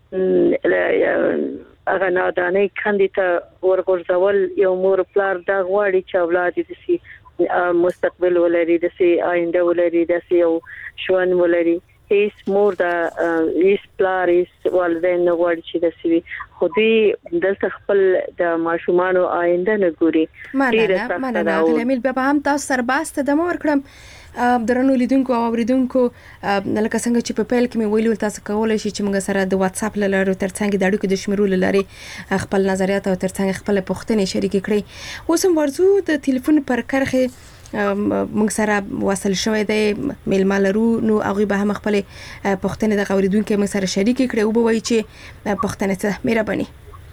S4: هغه نادانه کاندي ته ورغورځول یو مور پلار دا غواړي چې اولاد دې سي مستقبل ولري د سي آینده ولري د سي او ژوند ولري هیڅ مور د هیڅ پلار هیڅ والدین نه غواړي چې د سوي خو دوی دلته خپل د ماشومان آینده نه ګوري.
S3: مننه غلیمیل بیا هم تاسو سره باسته د مور کړم درنو لیدونکو او اوریدونکو لکه څنګه چې په پیل کې مې ویلو تاسو کولای شئ چې موږ سره د واتس اپ لاره ترڅنګ د اړیکو د شمیرولو لاره خپل نظریات او ترڅنګ خپل پوښتنې شریک کړئ. اوس هم ورزو د ټلیفون پر کرخه موږ سره وصل شوی دی میلمه لرو نو هغه به هم خپل پوښتنې د اوریدونکو موږ سره شریک کړي او به وایي چې پوښتنه ته مهرباني.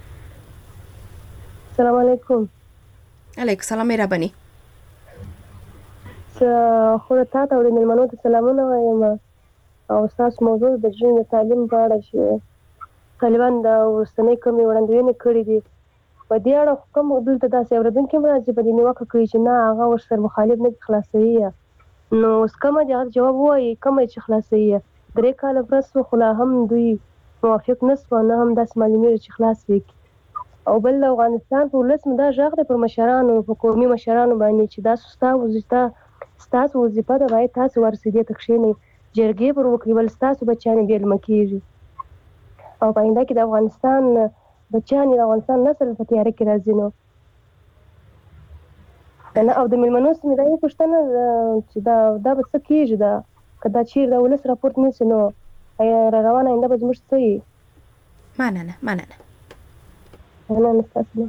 S7: السلام علیکم.
S3: علیکم السلام مهرباني.
S7: خو ته ته د مېلمنو ته سلامونه وایم او تاسو موضوع د ژوند د تعلیم په اړه چې طالبان د ورستنې کومې وړاندوینې کړې دي په دې اړه کوم دلته داسې اوریدونکي راځي په دې نیوکه کوي چې نه هغه ورسره مخالف نه خلاصوي نو اوس کومه جواب وایي کومه چې خلاصوي 3 کال وروسته خو لا هم دوی موافق نسو نه هم داسې معلومات چې خلاص وي او بل افغانستان په ولسم دا ژغ د پر مشرانو حکومي مشرانو باندې چې دا ستاسو وظیفه ده باید تاسو ورسېدې تکښینی جرګې پر وکړي ول تاسو بچیان بیل مکیږي او په آینده کې د افغانستان بچیان د افغانستان نسل په تیار کې راځي نو او د مېلمنو سمې دا یو پوښتنه چې دا به څه کېږي دا کدا چیر د ولس راپورټ نشي نو روانه آینده به زموږ څه وي.
S3: مننه تاسو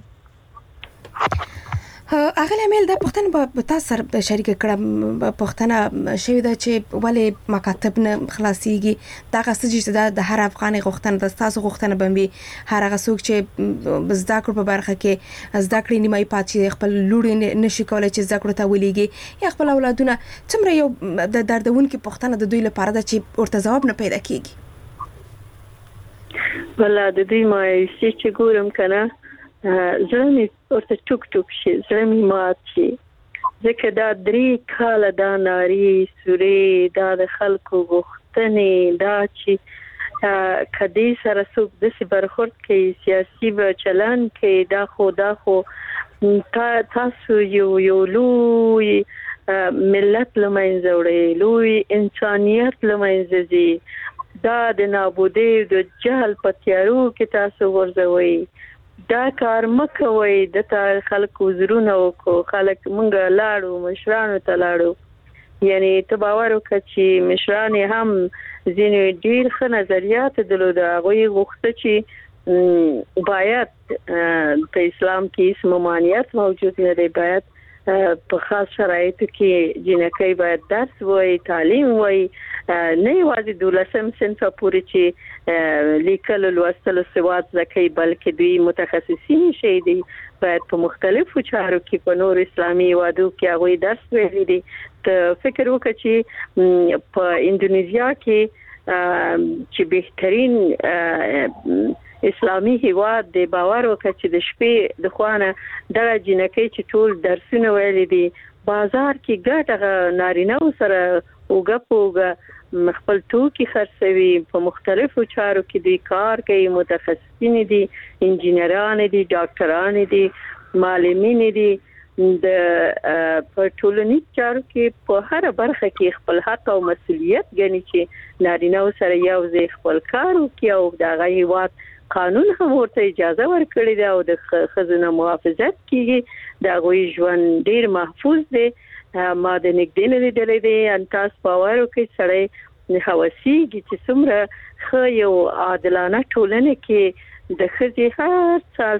S3: اغلی امیل دا پوښتنه به تاسو سره شریک کړم پوښتنه شوې ده چې ولې مکاتب نه خلاصيږي دا څه چې د هر افغان غوښتنه د تاسو غوښتنه بمبي هر هغه څوک چې زده کړو په برخه کې زده کړې نیمه پاتې خپل لوري نشي کولای چې زده کړو ته ولېږي یا خپل اولادونه څومره یو د دردونکو پوښتنه د دوی لپاره ده چې ورته ځواب نه پیدا کیږي.
S4: ولا د دوی مې چې ګورم کنه زړه مې ورته ټوک ټوک شي زړه مې مات شي ځکه دا 3 کاله دا ناري سوري دا د خلکو غوښتنې دا چې کدي سره څوک د برخورد کوي سیاسي چلن کوي دا خو تاسو یو لوی ملت لمنځه وړي لوی انسانيت لمنځه ځي دا د نابودۍ د جهل په تیارو کې تاسو ورځوي دا کار مکوي د خلکو زرونه او خلک مونږ لاړو مشرانو ته لاړو یعنی ته باور وکړه چې مشران هم ځینې ډیر ښه نظریات درلود هغه غوښته چې باید په اسلام کې هیڅ ممانعت موجود نه دی باید په خاص شرایطو کې جنکۍ باید درس وایي تعلیم وایي نه یوازې 12م صنف پورې چې لیکل لوستل سواد زکه بلکې دوی متخصصین شي دي باید په مختلفو چارو کې په نور اسلامي وادو کې هغه درس ویلي دي ته فکر وکړه چې په انډونیزیا کې چې بهترین اسلامي هیواد د باور وکړي چې د شپې د خوانه د جنکۍ چې ټول درسونه ویلي دي بازار کې ګټه نارینه سره اوګه خپل توکي خرڅوي په مختلفو چارو کې دوی کار کوي متخصصین دي انجینران دي ډاکټران دي معلمین دي د په ټولنیز چارو کې په هر برخه کې خپل حق او مسؤلیت غني چې نارینه سره یو ځای خپل کار وکړي او د غیوات قانون هم ورته اجازه ورکړي دا او د خزانه محافظت کیږي دا غوي ژوند ډیر محفوظ دی ما د نګدین لیدلې دي ان تاسو باور وکړئ سره هوسیږي چې څومره خو یو عادلانه ټولنه کې د خزي هر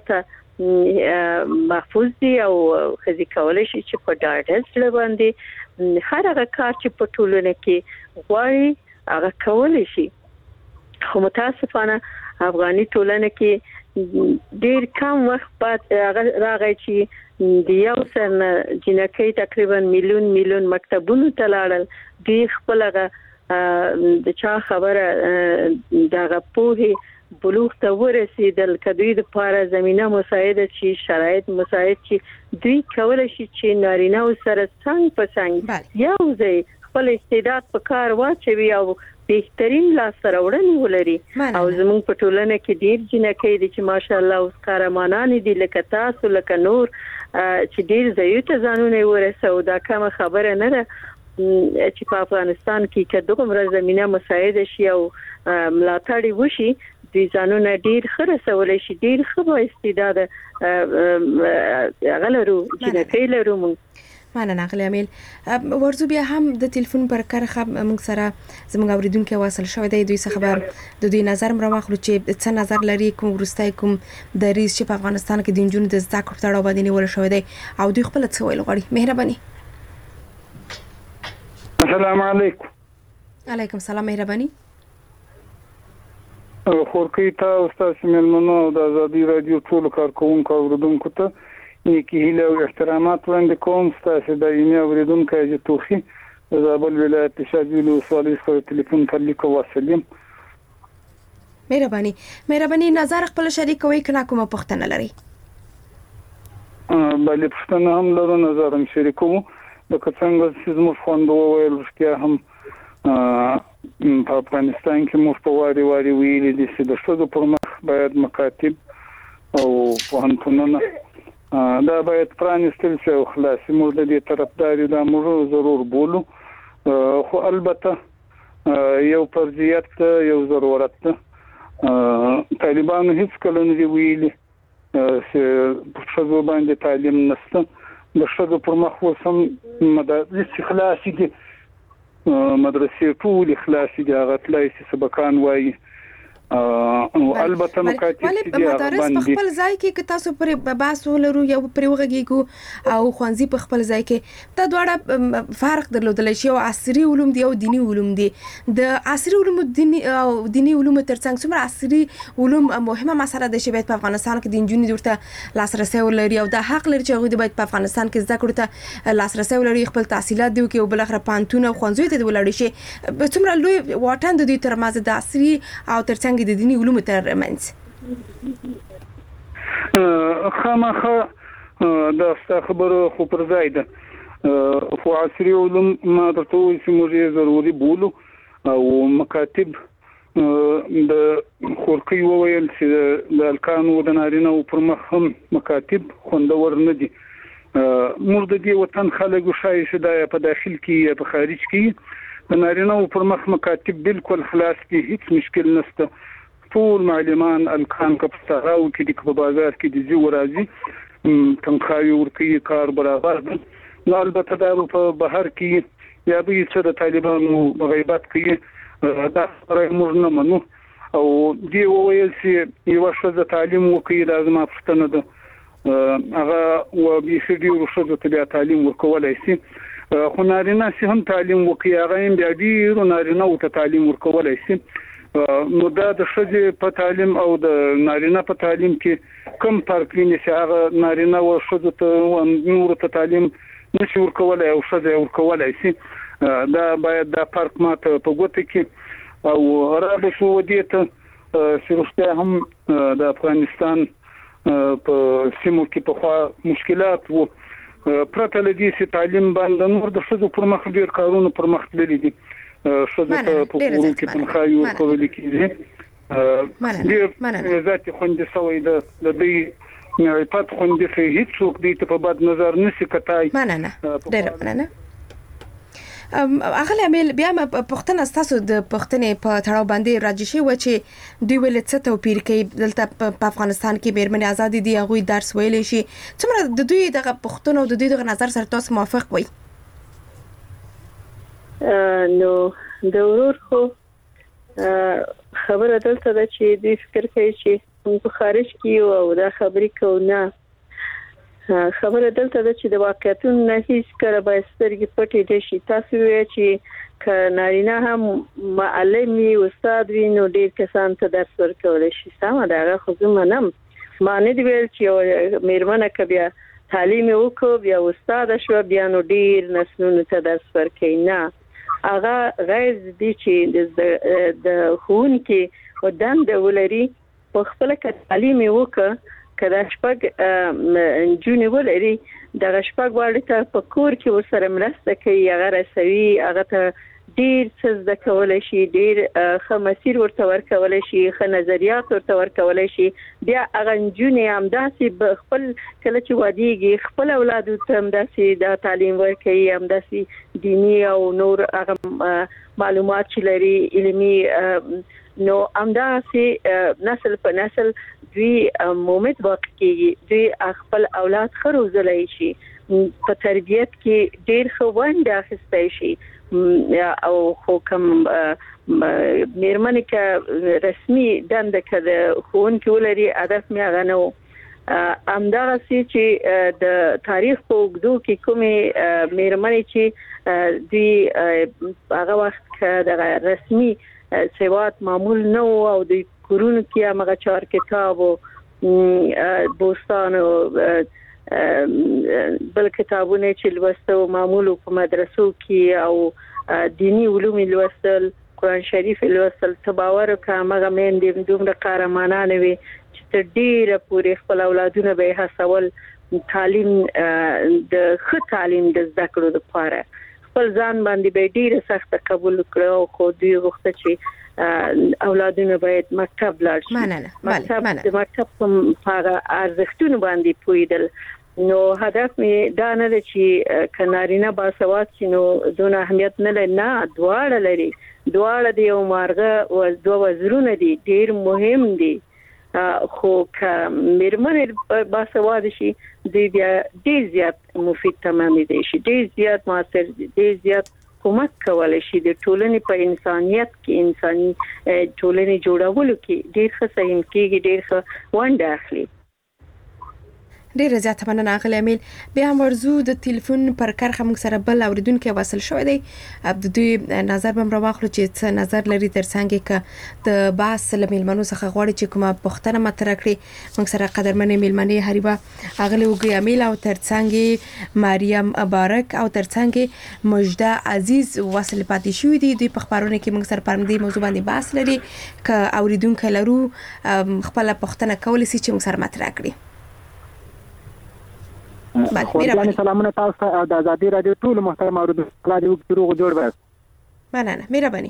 S4: څالته محفوظ دي او خزي کولای شي چې په ډاډه سره باندې هر هغه کار چې په ټولنه کې غواړي هغه کولای شي خو متاسفانه افغاني ټولنه کې ډیر کم وخت بعد راغی چې د یو سن جنکۍ تقریبا میلیون مکتبونو ته لاړل د خپلغه د چا خبره دغه پوهه بلوغ ته ورسېدل کدوې د پاره زمينه مساعده چې شرایط مساعد چې دوی کولای شي چې نارینه سره څنګه په څنګه یو ځای خپل استعداد په کار واچوي او بهترین لاس راوړنې ولري او زموږ په ټولنه کې ډیر جنکۍ دي چې ماشاءالله اوس قهرمانان دي لکه تاسو لکه نور چې ډیر ځایو ته ځانونه ورسو دا کوم خبره نه ده چې په افغانستان کې کډوم را زمينه مساعده شي او ملاتړ وشي د ځانونه ډیر خره سوالای شي ډیر خو استعداد غلرو چې نه لرو
S3: مننه غلی امیل ورزو بیا هم د ټلیفون پر کرخه موږ سره زموږ اوریدونکو واصل شوی دی دوی څه خبر د دوی نظر مروخلو چې څه نظر لري کوم ورستای کوم د ریس چې په افغانستان کې د انجونو د زده کړو تړاو باندې نیول شوی دی او دوی خپل څه ویل غواړي مهرباني
S8: السلام علیکم
S3: علیکم السلام مهرباني
S8: خورکی ته استاد ملمنو د ازادي رادیو ټول کارکونکو اوریدونکو ته نیکی هیله او احترامات وړاندې کوم ستاسو د ایمه اوریدونکو چې توخي زابل ولایت شاجوی ولسوالۍ څخه ټلیفون پر لیکو وسلم
S3: مهرباني نظر خپل شریکوي کنا کومه پښتنه لري
S8: بلې پښتنه هم لرو نظر هم شریکوم د څنګه چې موږ خوندو ویل چې هم په افغانستان کې موږ په واري ویلي دي چې د شتو پر مخ باید مکاتب او پوهنتونونه دا باید پرانستل شي او خلاص موږ د دې طرفداري دا موږ ضرور بولو خو البته یو فرضیت یو ضرورت طالبانو هیڅ کله نه ویلي چې په څو باندې تعلیم نشته د شتو پر مخ وسم مدارس خلاصي دي مدرسې ټول خلاصي دي هغه تلای چې سبقان وایي او البته مکاتب
S3: چې مدارس په خپل ځای کې تاسو پر باسو لرو یو پر وغږیږو او خوانزي په خپل ځای کې دا دواړه فرق درلودل شي او عصري علوم دي او ديني علوم دي د عصري علوم ديني علوم ترڅنګ څومره عصري علوم مهمه مسله ده چې په افغانستان کې د انجونې درته لاسرسي ولري او د حق لري چې هغه د په افغانستان کې زده کړو ته لاسرسي ولري خپل تحصیلات دی او بل اخر پانتون او خوانزوي ته ولري شي څومره لوی واټن د دوی ترمنځ د عصري او ترڅنګ د دیني علومو ترمنځ
S8: خامخا دا خبره خو پر ځای ده خو عصري علوم ما درته وایي چې موږ ضروري بولو او مکاتب د خورکۍ وویل چې د الکانو د نارینه او پر مخ هم مکاتب خوندور نه دي موږ د دې وطن خلکو شای چې دا په داخل کې په خارج کې د نارینه او پر مخ مکاتب بالکل خلاص دي هیڅ مشکل نشته ټول معلمان الکان کپستاو کې د بازار کې د زیو راځي تنخواهي ورکي کار برابر نو البته دا په بهر کې یا به چې د طالبانو غیبت کوي دا سره موږ نه منو او دی وویل چې یو څه تعلیم وکړي لازم افستنه ده هغه و بي سي ډي ورشد ته تعلیم ورکولای شي خو نارینه چې هم تعلیم وکړي هغه هم بیا ډیر نارینه او ته تعلیم ورکولای شي نو دا د ښځې په تعلیم او د نارینه په تعلیم کې کم فرق ویني چې هغه نارینه او ښځه ته نور ته تعلیم نشي ورکولای او ښځه ورکولای شي دا باید دا فرق ماته په ګوته کې او رابطه ودی ته چې هم د افغانستان په سیمو کې په خوا مشکلات وو پرته لدی چې تعلیم باندې نور د ښځو پر مخ ډیر کارونه پر مخ تللي دي ښځو ته په کورونو کې تنخواهي ورکول کېږي ډېر ذاتي خوندې سوی د دې پات خوندې چې هیڅوک دې ته په بد نظر نشي کتای
S3: مننه ډېر مننه اغلی امیل بیا پښتنه تاسو د پښتنې په تړاو باندې راځي شي و چې دوی ول څه توپیر کوي دلته په افغانستان کې بیرمن ازادي دي هغه درس ویلې شي څومره د دوی دغه پښتنو د دوی دغه نظر سره تاسو موافق وي
S4: نو د ورور خو خبره دلته ده چې دوی فکر کوي چې په خارج کې او دا خبرې کوي خبره دلته ده چې د واقعیتونو نه هیڅ کله به سترګې پټې دي شي تاسو وایي چې ک نارینه هم معلمي استاد وي نو ډېر کسان ته درس ورکول شي سمه ده هغه خو زه منم ما نه دی ویل چې میرمنه کبیا تعلیم وکړو بیا استاد شو بیا نو ډېر نسلونو ته درس ورکوي نه هغه غیر دي چې د خون کې ودان د ولري په خپل کې تعلیم وکړه کله شپږ جون ولري د شپږ وړ ته په کور کې ورسره مرسته کوي هغه رسوي هغه ته ډیر څه زده کولای شي، ډیر ښه مسیر ورته ورکولای شي، ښه نظریات ورته ورکولای شي. بیا هغه نجونې همداسې خپل کله چې واديږي خپل اولادو ته همداسې د تعلیم ورکوي، همداسې دینی او نور هغه معلومات چې لري علمي، نو همداسې نسل په نسل دوی مومت واقعي دوی خپل اولاد خروزلای شي، په تربیت کې ډیر ښه ونډه اخیستای شي. او خو کوم میرمنې کې رسمي دنده کې خوونکي ولري هدف مې هغه نه و. همدغه چې د تاریخ په اوږدو کې کومې میرمنې چې دوی هغه وخت کې د رسمي سواد معمول نه و او د کورونو کې هغه چار کتاب او بوستان او بل کتابونه چې لوستو معمول په مدرسو کې او دینی علوم لوستل، قرآن شریف لوستل، تباور کامه مېندې دومره قهرمانانه وي چې ډیره پورې خپل اولادونه به حاصل تعلیم د ښه تعلیم د زده کړو لپاره خپل ځان باندې به ډیره سخت قبول کړو. خو دوی غوښته چې اولادونه باید مکتب لاړ شي، د مکتب په ارزښتونو باندې پوهیدل. نو هدف مې دا نه دی چې کنارینه باسواد شي نو دون اهمیت نه لري، نه دواړه لري، دواړه د یو مارغه او دوه وزرونه دي، ډیر مهم دي. خو که میرمنې باسواد شي دوی بیا ډیر زیات مفید تمامي دي شي، ډیر زیات موثر دي، ډیر زیات کومک کولای شي د ټولنې په انسانيت کې، انساني ټولنې جوړولو کې ډیر ښه سهم کېږي، ډیر ښه ونډه اخلي.
S3: ډیر زیات مننه غلی امیل. بیا هم ورزو د ټلیفون پر کرخه موږ سره بل اوریدونکو وصل شوی دی. د دوی نظر بم راوخلو چې څه نظر لري ترڅنګ کې د باس لمیلمنو څخه غواړي چې کومه پښتنه مطرح کړي. موږ سره قدرمنې میلمنې هریبا اغلی وګي امیل او ترڅنګ مریم مبارک او ترڅنګ مجده عزیز وصل پاتې شوی دي. دوی په خبرونه کې موږ سره پرمدي موضوع باندې باس لري ک اوریدونکو لرو خپل پښتنه کول سي چې موږ سره مطرح کړي.
S9: خورجانې سلامونه تاسو ته او د ازادي رادیو ټول محترم اوریدونکو ته د روغ جوړ بس.
S3: مننه مهرباني.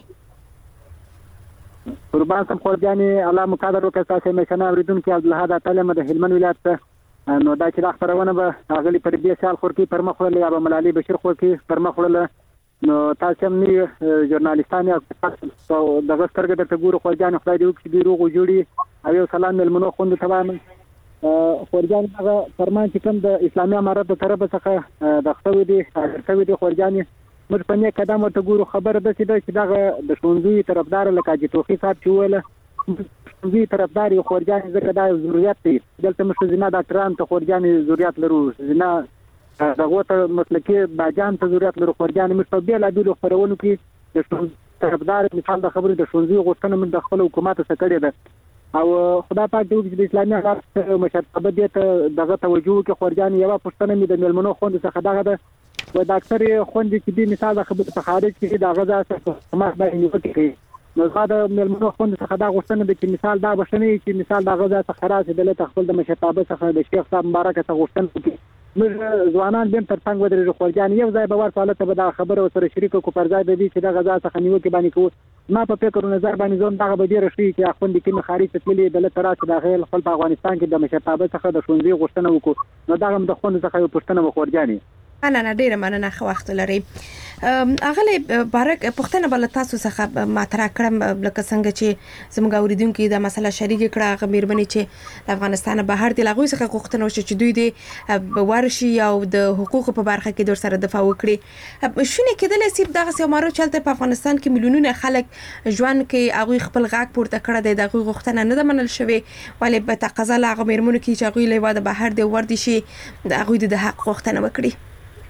S9: قربان سم خورجانې الله مقدر وکړه تاسو مشنه اوریدونکو عبدالحد تعلم د هلمند ولایت ته نو دا چې خبرونه به غلي پر دې سال خورکی پر مخ ولې ابو ملالي بشیر خورکی پر مخ ولې نو تاسو هم نه ژورنالیستان او دغه سترګې د ګورو خورجانې خدای دې وکړي د روغ جوړي او یو سلام ملمنو خوند تمام. خورجان هغه فرمان چې کوم د اسلامي امارت د طرف څخه د خپل دي خورجان موږ په نه قدم ورته ګورو خبره ده چې دا د شونځي طرفدار لکه چې توخي صاحب چې ویل شونځي طرفدار یو خورجان زکه دا ضرورت دی دلته مشه زنا ډاکټران ته خورجان ضرورت لرو، زنا دغه ته مسلکي باجان ته ضرورت لرو. خورجان موږ په بیل ادلو خبرونو کې د شونځي طرفدار مثال د خبرې د شونځي غوښتنه موږ د خپل حکومت څخه کړې ده او خدا پاک دې د اسلامي امارت مشرتابه دې ته دغه توجه کې خورجان یو پښتنه مې د ملمنو خوند څخه دغه ده و ډاکټر خوند چې دې مثال د خبرې په خارج کې دغه ځکه ما باندې نیو کې نو دا د ملمنو خوند څخه دا غوښتنه ده چې مثال دا بشنه چې مثال دغه ځکه خلاص دلته خپل د مشرتابه څخه د شیخ صاحب مبارک څخه غوښتنه کوي. موږ ځوانان دیم تر څنګ ودرې خورجان یو ځای به ورته به دا خبره سره شریک کو پر ځای به دي چې دغه ځکه نیو کې باندې کو ما په فکر نظر باندې زوم دغه به ډیر شي چې خوند کې خارج تللی د لتراس د غیر خپل په افغانستان کې د مشرتابه څخه د شونځي غوښتنه وکړو نو دغه د خوند څخه یو پښتنه وخورجاني.
S3: نه ډیره مننه خو وخت لري. اغلی بارک پښتنه بل تاسو څخه مطرح کړم لکه څنګه چې زموږ اوریدونکو دا مسله شریک کړه غمیربني چې د افغانستان بهر د لغوي څخه غوښتنه وشي چې دوی د ورشي او د حقوقو په برخه کې د سره دفاع وکړي. شونه کېدل چې دغه سیمارو چلته په افغانستان کې ملیونونه خلک ژوند کې هغه خپل غاک پورته کړه د دغه غوښتنه نه منل شوی ولی په تقاضا لا غمیرمنو کې چې هغه له واده بهر د ور دي شي د هغه د حق غوښتنه وکړي.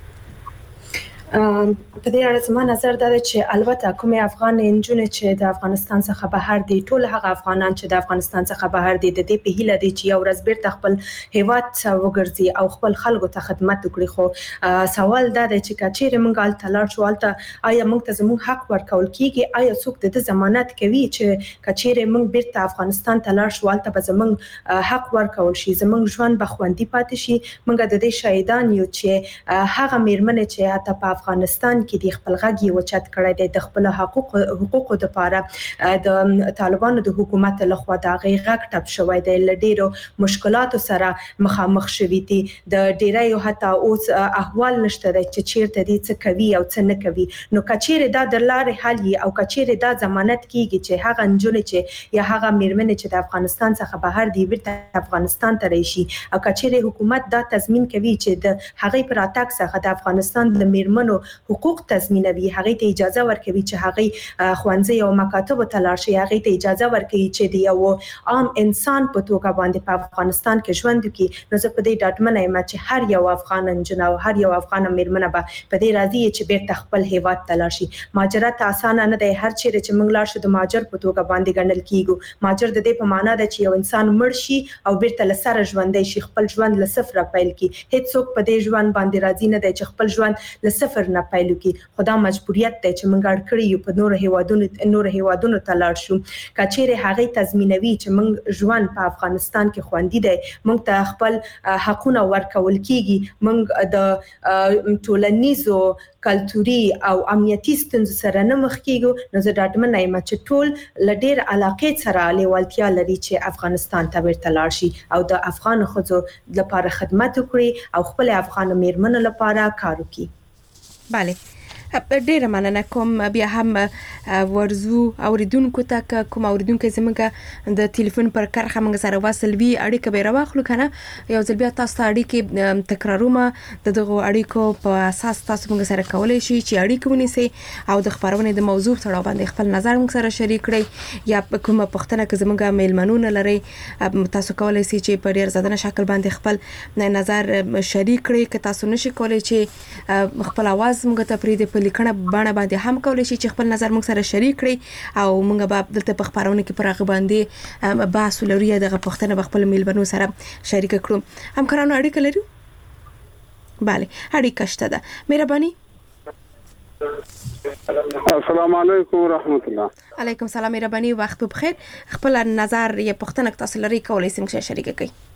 S5: په دې اړه زما نظر دا دی چې البته کومې افغان انجونې چې د افغانستان څخه بهر دي ټول هغه افغانان چې د افغانستان څخه بهر دي د دې په هیله دي چې یو ورځ بیرته خپل هیواد وګرځي او خپل خلکو ته خدمت وکړي. خو سوال دا دی چې کچېره موږ ال تلار شو الته آیا موږ ته زموږ حق ورکول کیږي؟ آیا څوک د ضمانت کوي چې کچېره موږ بیرته افغانستان تلار شو الته به زموږ حق ورکول شي، زموږ ژوند به خوندي پاتې شي؟ موږ د دې شاهدان یو چې هغه میرمنې چې حتی په په افغانستان کې د خپل غږ یو چت کړی دی د خپل حقوقو لپاره د طالبانو د حکومت لخوا د غږ ټپ شوی دی لډیرو مشکلاتو سره مخامخ شوی دي د ډیرایو حتی اوس احوال نشته چې چیرته دي څه کوي او څه نه کوي نو کچېره دا د لارې حل او کچېره دا ضمانت کیږي چې هغه انجونې چې یا هغه میرمنې چې د افغانستان څخه بهر دی ورته افغانستان ته راشي او کچېره حکومت دا تضمین کوي چې د هغه پر اتاک څخه د افغانستان د میرمنو حقوق تضمینوي هغه ته اجازه ورکوي چې هغه خوانځي او مکاتب ته لاړ شي هغه ته اجازه ورکوي چې د یو عام انسان په توګه باندې په افغانستان کې ژوند وکړي نو زه په دې ډاډمنه یم چې هر یو افغان انجن او هر یو افغان میرمنه به په دې راضي چې بیرته خپل هیواد ته لاړ شي مهاجرت اسانه نه دی هر چیرې چې موږ لاړ شو د مهاجر په توګه باندې ګڼل کیږو مهاجر د دې په معنا ده چې یو انسان مړ شي او بیرته لسره ژوندۍ شي خپل ژوند له صفر پیل کړي هیڅ څوک په دې ژوند باندې راضي نه دی چې خپل ژوند له صفر نه پیل کړي خدا مجبوریت دی چې موږ اړ کړی یو په نور هیوادونو ته لاړ شو کچېره هغه تضمینوي چې موږ ژوند په افغانستان کې خوندي دی موږ ته خپل حقونه ورکول کیږي موږ د ټولنیزو کلتوري او امنیتي ستونزو سره نه مخ کیږو نو زه ډاډمنه یم چې ټول لډیر علاقې سره لیوالتیا لري چې افغانستان ته ورته لاړ شي او د افغان ښځو لپاره خدمت وکړي او خپل افغان میرمنو لپاره کار وکړي
S3: بله ډیره مننه کوم بیا هم ورزو اوریدونکو ته کوم اوریدونکو زموږ د ټلیفون پر کرخه موږ سره وصل وی اړیکه به راوخلو کنه یو ځل بیا تاسو ته اړیکه تکرارومه د دغه اړیکو په اساس تاسو موږ سره کولای شئ چې اړیکه ونیسئ او د خبرونه د موضوع تر باندې خپل نظر موږ سره شریک کړئ یا کومه پوښتنه که زموږ میلمنونه لري تاسو کولای شئ چې په ډیر زدنه شکل باندې خپل نظر شریک کړئ که تاسو نشئ کولای چې خپل आवाज موږ ته پرې په لیکنه باندې هم کولای شي چې خپل نظر موږ سره شریک کړي او موږ به دلته په خبرونه کې پر هغه باندې بحث لري دغه پوښتنه خپل میلمنو سره شریک کړو همکارانو اړیکه لري bale اړیکه شته ده مهرباني
S8: السلام علیکم ورحمت الله
S3: علیکم السلام مهرباني وخت په خیر خپل نظر یا پوښتنه تاسو لري کولای شئ چې شریک کړئ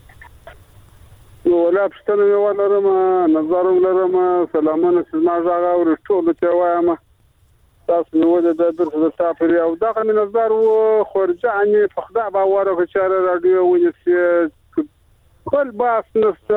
S8: ولا پښتنه یو لرم نظر لرم سلامونه سما ژغه او ټول ته وایم تاسو نو د درس د سافر او دغه نظر و خرجاني فخدا باور او چاره رادیو ونیسي کل باس نفس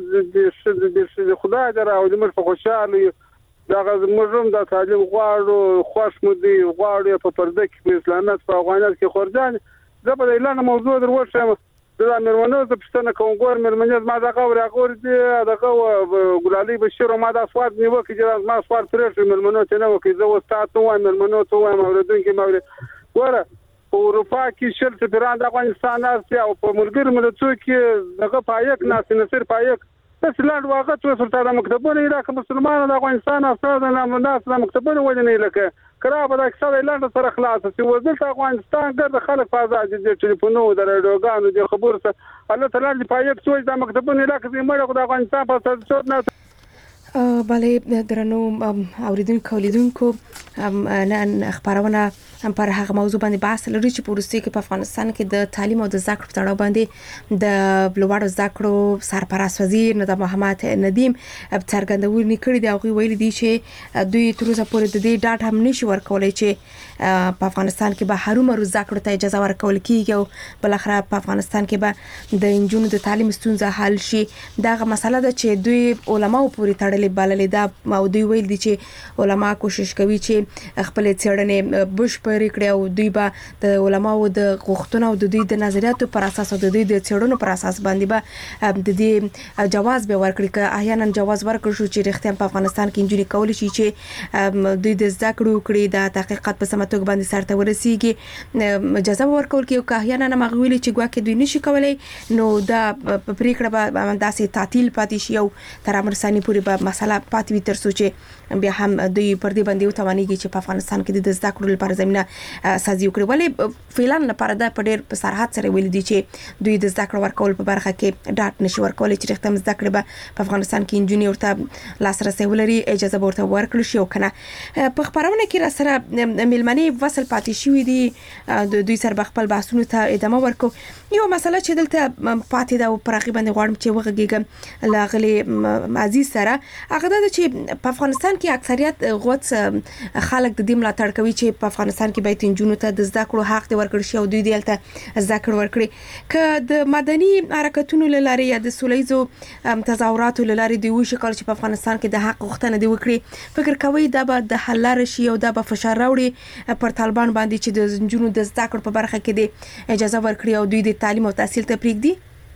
S8: شد خدای دره او د مر په خوشاله دغه مجرم د تعلیم غواړو خوش مودي غواړو په پرده کې په اسلامات په افغانستان کې خرجان زبر اعلان موضوع دروښه دا مرمنو د پښتنه کوم ګور مرمنځ ما دغه ورغور دي دغه ګلالي بشیر ما د اسواد نیو کې جراز ما اسواد ترې مرمنو ته نو کې زو ستاسو وای مرمنو ته وای موردونکو موري ګوره اروپا کې شل سفیران د افغانستان او په ملګری ملتونو کې دغه پایک ناس نصر پایک بس لاند واقع تو سلطان مکتبونه علاقه مسلمانانو د افغانستان افراد د ناس مکتبونه ولنه لکه کرابه د اکثر اعلان سره خلاص چې وزارت افغانستان ګرځ خلک په آزاد دي ټلیفونونو د رادیوګانو د خبرو سره الله تعالی دې پایک څوج د مکتبونه علاقه کې مړ د افغانستان په صد نه
S3: bale درنو اوریدونکو نن خبرونه هم پر هغه موضوع باندې بحث لري چې په روسیه کې په افغانستان کې د تعلیم او د زده کړو تړاو باندې د لوړو زده کړو سرپرست وزیر نظام محمد ندیم څرګندونې کړې دي او ویلي دي چې دوی تر اوسه پورې د دې ډاټ هم نشي ورکولای چې په افغانستان کې به هرومرو زده کړو ته اجازه ورکول کیږي او بل اخر په افغانستان کې به د انجونو د تعلیم ستونزه حل شي دغه مسله ده چې دوی علماو پورې تړلې بللې ده او دوی ویل دي چې علما کوشش کوي چې خپل څېړنې بشپړ کړي او دوی به د علماو د غوښتنو او د دوی د نظریاتو پر اساس او د دوی د څېړنو پر اساس باندې به د دې جواز به ورکړي که احیانا جواز ورکړي شو چې رښتیا په افغانستان کې انجونې کول شي چې دوی د زده کړو کړي د تحقیقات په سمه توګه باندې سرته ورسیږي اجازه ورکول کیږي که احیانا مغویل چې ګواکې دوی نشي کولای نو دا پریکړه به داسې تعطیل پاتې شي او تر امر ثاني پورې به مسله پاتې وي تر څو چې بیا هم دوی پر دې باندې وتوانیږي چې په افغانستان کې د زده کړو لپاره زمينه سازي وکړي ولې فعلان لپاره د پډیر په سرحد سره ویل دي چې دوی د زده کړو ورکول په برخه کې ډاټ نشي ورکول چې رښتیا زده کړې به په افغانستان کې انجینر ورته لاسرسي ولري اجازه ورته ورکړي شي او کنه په خبرونه کې را سره ملمنې وصل پاتې شوې دي دوی سره خپل بحثونو ته ادامه ورکو یو مسله چې دلته پاتې ده او پرغي باندې غواړم چې وغږیږم لاغلي عزیز سره هغه د چې په افغانستان کې اکثریت غوڅ خلک د دې ملاتړ کوي چې په افغانستان کې باید نجونو ته د زده کړو حق ورکړي شي او دوی دلته زده کړه ورکړي که د مدني حرکتونو لاري یا د سولېزو تظاهراتو لاري دی وشي کول چې په افغانستان کې د حق غوښتنه دی وکړي فکر کوي دا به د حل لار شي او دا به فشار راوړي پر طالبان باندې چې د نجونو د زده کړو په برخه کې د اجازه ورکړي او دوی د تعلیم او تحصیل ته پریږدي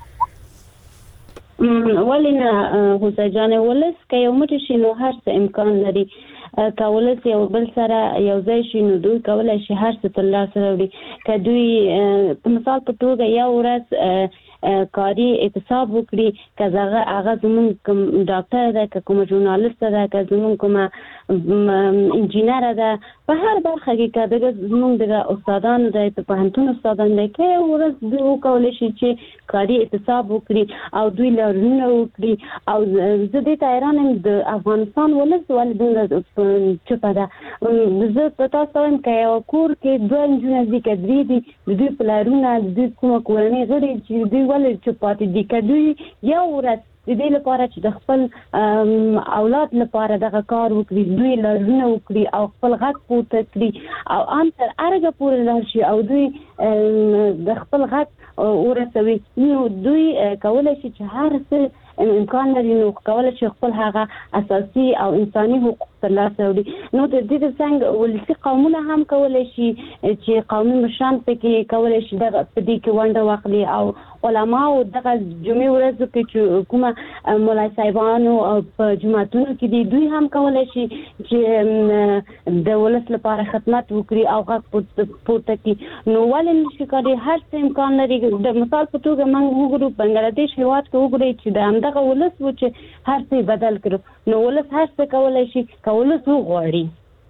S6: ولینه حسین جان ولس که یو مټ شي نو هر څه امکان لري کولای یو بل سره یو ځای شي نو دوی کولای شي هر څه تر لاسه راوړي که دوی په مثال په توګه یو ورځ کاري اعتصاب وکړي که هغه زموږ کوم ډاکټر ده که کوم ژورنالیست ده که زموږ کوم انجینر ده په هر برخه کې که زموږ د استادانو ده په پوهنتون استادان ده که یو ورځ دوی وکولی شي چې کاري اعتصاب وکړي او دوی لارښوونه وکړي او زه دې ته حیران یم د افغانستان ولس ولې دومره چوپه ده زه په تاسو وایم که یو کور کې دوه نجونې دي که درې دي د دوی پلارونه د دوی کومه کورنۍ غړي چې دوی ولې چوپ پاتې دي که دوی یو ورځ د دې لپاره چې د خپل اولاد لپاره دغه کار وکړي دوی لارښوونه وکړي او خپل غږ پورته کړي او ان تر ارګه پورې لاړ شي او دوی د خپل غږ ورسوي نو دوی کولای شي چې هر څه امکان لري نو کولای شي خپل هغه اساسي او انساني حقوق ترلاسه کړي نو د دې څنګه ولسي قومونه هم کولای شي چې قومي مشران پکې کولای شي دغه په دې کې ونډه واخلي او علما او دغه جمعې ورځ کې چې کومه مولای صاحبانو په جماعتونو کې دي دوی هم کولای شي چې د ولس لپاره خدمت وکړي او غږ پورته کړي نو ولې نشي کولای هر څه امکان لري د مثال په توګه موږ وګورو بنگلاديش هیواد کې وګورئ چې د همدغه ولس و چې هر څه بدل کړو نو ولس هر څه کولای شي ولس وغواړي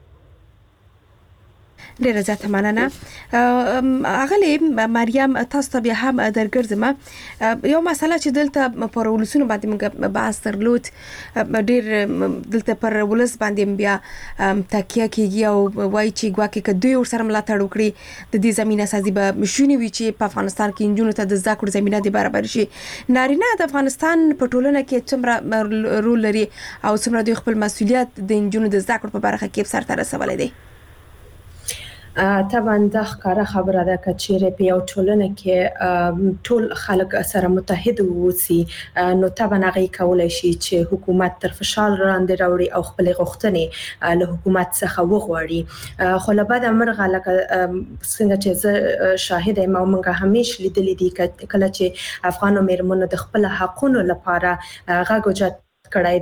S3: ډیره زیاته مننه اغلی مریم تاسو ته بیا هم درګرځم یو مسله چې دلته پر ولسونو باندې موږ بحث درلود ډیر دلته پر ولس باندې بیا تکیه کیږي او وایي چې ګواکې که دوی ورسره ملاتړ وکړي د دې زمينه سازي به مشونی وي چې په افغانستان کې نجونو ته د زده کړو زمينه دی برابر شي نارینه د افغانستان په ټولنه کې څومره رول لري او څومره د خپل مسولیت د نجونو د زده کړو په برخه کې سر ته رسولای دي
S5: طبعا دا ښکاره خبره ده چې چیرې په یو ټولنه کې ټول خلک سره متحد ووسی نو طبعا هغه کولای شي چې حکومت تر فشار لاندې راوړي او خپل غوښتنې له حکومت څخه وغواړي خو له بعد مرغه لکه څنګه چې زه شاهد یم او موږ همیشه لیدلې دي کله چې افغانو میرمنو د خپل حقونو لپاره غږ اوچت کړای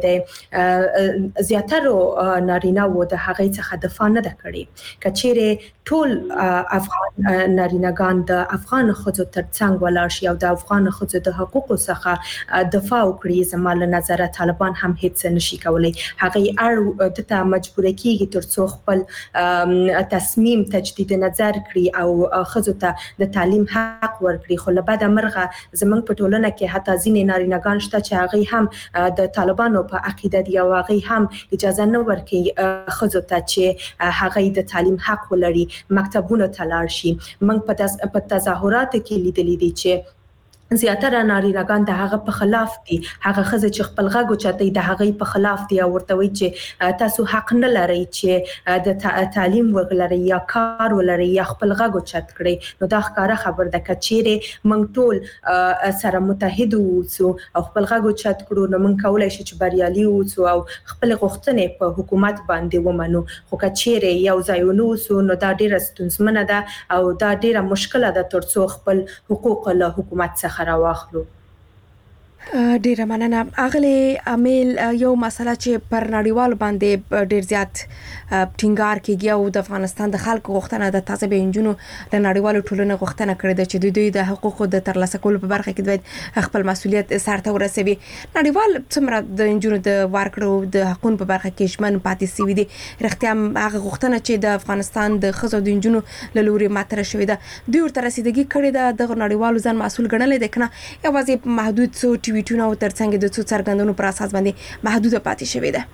S5: دی زیاتره نارینه وو د هغه څخه دفاع نه کړي کچېره ټول افغان نارینه‌ګان د افغان خځو ترڅنګ ولاړ شي او د افغان خځو د حقوقو څخه دفاع وکړي زموږ نظر طالبان هم هیڅ نشي کولای هغه اړ ته مجبور کیږي ترڅو خپل تصمیم تجدید نظر کړي او خځو ته د تعلیم حق ورکړي خو له بعد مرغه زمونږ په ټولنه کې حتی ځینې نارینه‌ګان شته چې هغه هم د طالبانو په عقیده دی او هغه هم اجازه نه ورکړي خځو ته چې هغه د تعلیم حق ولري مکتبونو ته لاړ شي موږ په تظاهرات کې لیدلې دي چې زیاتره نارینه‌ګان د هغه په خلاف دي هغه خزه چې خپل غږ اوچتي د هغه په خلاف دي او ورته وایي چې تاسو حق نه لرئ چې د تعلیم وغلري یا کار ولري یا خپل غږ اوچت کړئ نو دا ښکاره خبر ده کچېره موږ ټول سره متحد اوسو او خپل غږ اوچت کړو نو موږ کولای شو چې بریالي اوسو او خپل غوښتنې په حکومت باندې ومنو خو کچېره یو ځای ونوسو نو دا ډیره ستونزمنه ده او دا ډیره مشکله ده ترڅو خپل حقوق له حکومت څخه راواخلو
S3: ډیره مننه اغلی امیل یو مسله چې پر نړیوال باندې ډیر زیات ټینګار کیږي او د افغانستان د خلکو غوښتنه د تازه بینجونو د نړیوال ټولنې غوښتنه کړې ده چې دوی د حقوقو د ترلاسه کولو په برخه کې دوی خپل مسولیت سرته ورسوي نړیوال څومره د انجونو د ورکړو د حقوقو په برخه کې شمن پاتې سوي دي رښتیا هغه غوښتنه چې د افغانستان د خزو د انجونو له لوري ماتره شوې ده دوی ورته رسیدګي کړې ده د نړیوالو ځان مسؤل ګڼل دي کنه یوازې محدود څو ټویټونه او ترڅنګ د څو څرګندونو پر اساس باندې محدوده پاتې شوې ده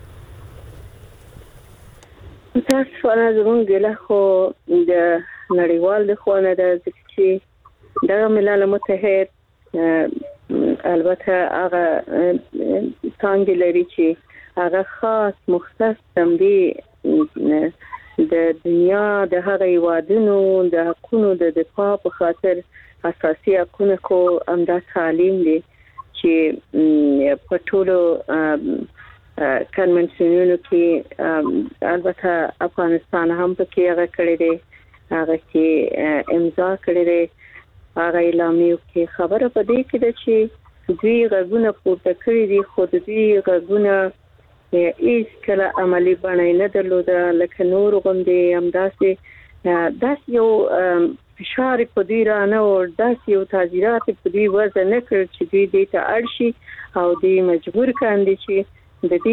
S4: تاسو نه زموږ له خو د نړیوال د خوانه د چې د ملل متحد البته هغه څنګه لري چې هغه خاص مختص تنبیه د دنیا د هغه وادونو د حقوقو د دفاع په خاطر اساسي حقوقو کو امدا تعلیم دي چې په ټولو کنونشنونو کې البته افغانستان هم پکې هغه کړی دی هغه کې امضا کړی دی هغه اعلامیه کې خبره پدې کې ده چې دوی غږونه پورته کړی دي خو دوی غږونه هیڅ کله عملی بڼه نه درلوده لکه نور غوندې همداسې داس یو فشار په دوی را نه او داس یو تاجرات په دوی وزه نه کړ چې دوی دې ته اړ شي او دوی مجبور کاندي چې د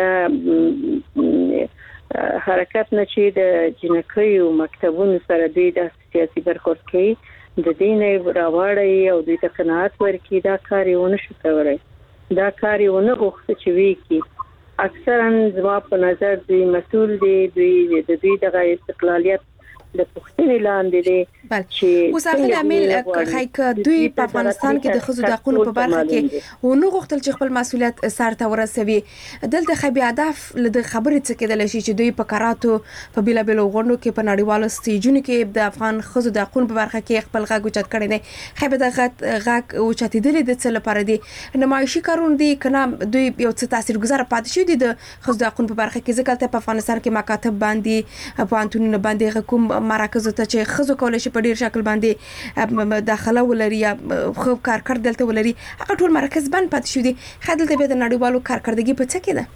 S4: دې حرکت نه چې د جنکیو مکتبونو سره دوی د سیاسي برخورد کوي د دې نه راوړی او د دې قناعت ورکړي دا کار یې ونه شو کولای دا کار یې ونه غوښته چې وی کی اکثرا زما په نظر دوی مسؤل دي دوی د دې د استقلالیت د پښتني لاندې دي
S3: چې اوس هغه عامل خای دوی په افغانستان کې د خزو د حقوقو په برخه کې ونه غوښتل چې خپل مسؤلیت سر ته ورسوي دلته خبي هدف د خبرې څخه کېدل شي چې دوی په کاراتو په بیلا بیلو غونډو کې په نړیوالو سټیجونو کې د افغان خزو د حقوقو په برخه کې خپل غږ اوچت کړي دي خبي د غږ اوچتېدل د څه لپاره دي نمایشي کارون دي کنه دوی یو څه تاثیرګذار پاتې شو دي د خزو د حقوقو په برخه کې ځکه ته په افغانستان کې مکاتب باندې په انټونو باندې حکومت مراکز ته چې خزو کولای شي په ډیر شکل باندې داخله ولري یا خو کارکړ دلته ولري هغه ټول مراکز باندې پاتې شو دي خدلته به د نړیوالو کارکړدګي په څه کې ده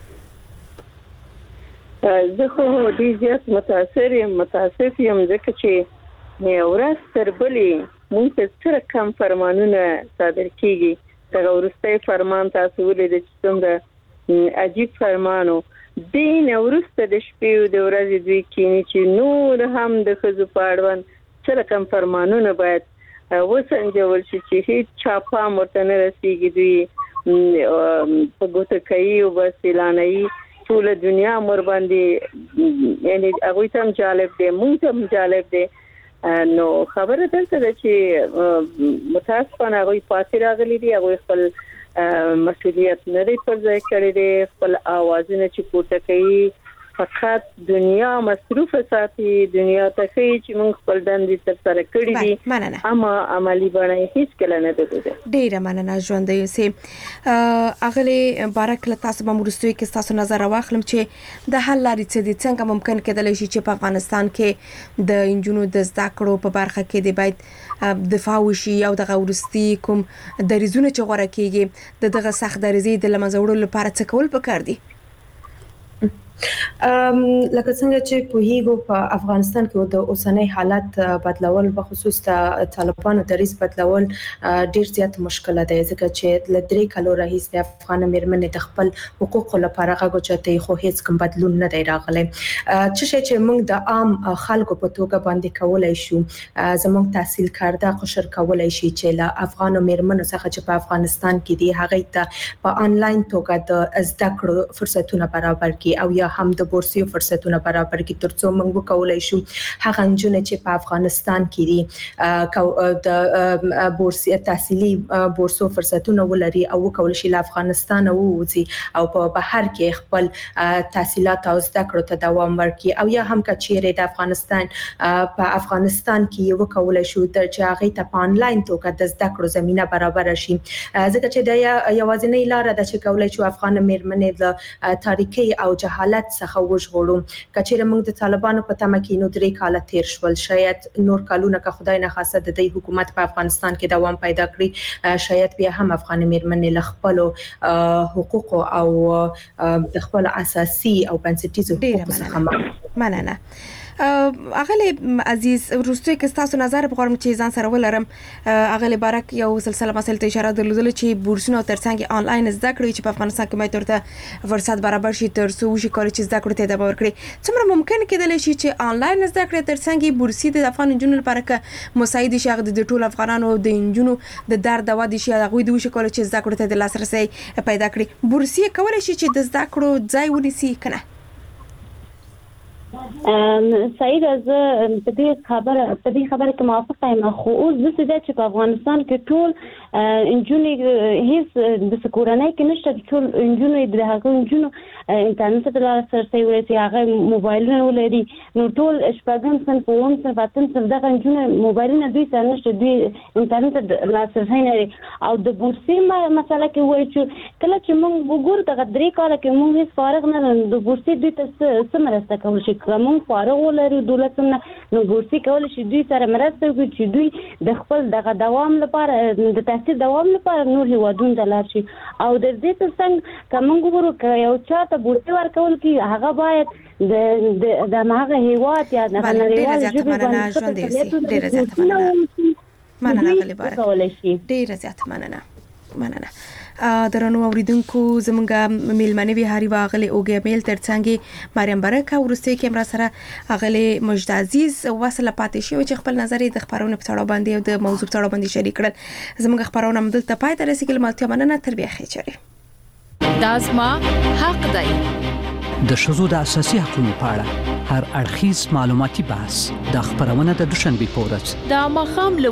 S4: زه خو دې زیات متاثر یم ځکه چې ورځ تر بلې موږ سره کم فرمانونه صادر کیږي دا ورسته فرمان تاسو ولې د څومره عجیب فرمانو دین ورسته د شپې د ورځې دوی کینی چې نور هم د خزو پاړون سره کم فرمانونه باید وسنجول شي چې هیڅ چاپا مرته نه رسیږي دوی په ګوته کوي او بس اعلانوي ټول دنیا مر باندې یعنی هغه ته جالب دی موږ ته جالب دی نو خبره دلته ده چې متاسفانه هغه پاتې راغلي دي هغه خپل مسؤلیت نه لري پر ځای کړی دی خپل اوازونه چې پورته کوي فقط دنیا مصروف ساتي دنیا ته کوي چې موږ خپل دندې تر سره کړې دي اما عملی باندې هیڅ کله نه ده
S3: ډیره مننه ژوند یوسي اغلی بارک له تاسو به مرستوي کې تاسو نظر واخلم چې د حل لارې څه دي څنګه ممکن کېدلی شي چې په افغانستان کې د انجونو د زده کړو په برخه کې د باید دفاع وشي او د غورستي کوم دریزونه چې غوړه کیږي دغه سخت دریزي د لمزوړو لپاره څه کول پکار دي
S5: لکه څنګه چې په هیګو په افغانستان کې د اوسنۍ حالت بدلول په خصوص د طالبانو دریز بدلول ډیر زیات مشکل دی ځکه چې ل درې کلو راهیسې د افغان میرمنې د خپل حقوقو لپاره غوښتي خو هیڅ کوم بدلون نه دی راغلی چې موږ د عام خلکو په توګه باندې کولای شو زموږ تحصیل کارده قشر کولای شي چې ل افغان میرمنو څخه چې په افغانستان کې دی هغه ته په انلاین توګه د زده کړو فرصتونه برابر کړي او یا هم د بورسي فرصتونه برابر کړي ترڅو موږ وکولای شو هغه نجونې چې په افغانستان کې دي د بورسي تحصیلي بورسو فرصتونه ولري او وکولای شي له افغانستان ووځي او په بهر کې خپل تحصیلات او زده کړو ته دوام ورکړي او یا هم کچېره د افغانستان په افغانستان کې وکولای شو چې هغه ته په انلاین توګه د زده کړو زمينه برابر شي ځکه چې د یوازینۍ لار د چې کولای شو افغان میرمنې د تاریخي او جهالت څخه وژغورو کچېره موږ د طالبانو په تمه کې نو 3 کال تیر شول شاید نور کالونه که خدای نه خاصه د دې حکومت په افغانستان کې دوام پیدا کړی شاید بیا هم افغان میرمنې له خپل حقوق او د خپل اساسي او بنسټیزو حقوقو څخه
S3: مننه اغلی عزیز وروستي کې تاسو نظر په غوړم چې ځان سره ولرم اغلی بارک یو سلسله مسایل ته اشاره درلودل چې بورسونه ترڅنګ آنلاین زده کړې چې په افغانستان کې مې ترته فرصت برابر شي ترڅو شي کولای چې زده کړې ته د باور کړی څومره ممکن کېدلی شي چې آنلاین زده کړې ترڅنګ بورسي د افغان جنونو لپاره کې مساعد شي هغه د ټول افغانانو د انجونو د درد دوا دي شي هغه د وشي کولای چې زده کړې ته د لاسرسي پیدا کړي بورسي کولای شي چې د زده کړو ځای ونیسي کنه
S6: صحیح زه په دې خبره کې موافقه یم خو اوس د څه چې په افغانستان کې ټول انجونې هیڅ د سکورنۍ کې نشته ټول انجونې د هغه انجونو انټرنیټ ته لاسرسي ولري هغه موبایلونه ولري نو ټول شپږم صنف اووم صنف اتم صنف دغه انجونې موبایلونه دوی سره نشته دوی انټرنیټ ته لاسرسي نه لري او د بورسي مسله کې وایي چې کله چې موږ وګورو دغه 3 کال کې موږ هیڅ فارغ نه د بورسي دوی ته څه مرسته کول شي کوم فارغ ولري دولت نه نو بورسي کول شي دوی سره مرسته وکړي چې دوی د خپل دغه دوام لپاره د تحصیل دوام لپاره نور هیوادونو ته لاړ شي او د دې ترڅنګ کوم وګورو یو چاته بورسي ورکول کی هغه باید د هغه هیواد یا د نړیوال ژبه باندې
S3: ډیره زیاته مننه غلی بار ډیره زیاته مننه درنو اوریدونکو زمونږه میلمنه وی هاري واغله اوګه میل ترڅنګ مریم برکه ورسته کیمرا سره اغله مجد عزیز وصله پاتې شو چې خپل نظر د خبرونه په اړه باندې او د موضوع په اړه باندې شریک کړل زمونږ خبرونه مدل ته پای ته رسیدل مالته مننه تربیه خېچري
S2: دازما حق دی
S10: د شذو د اساسي حقوقو په اړه هر اړخیز معلوماتي بحث د خبرونه د دوشنبه په ورځ
S2: د ماخام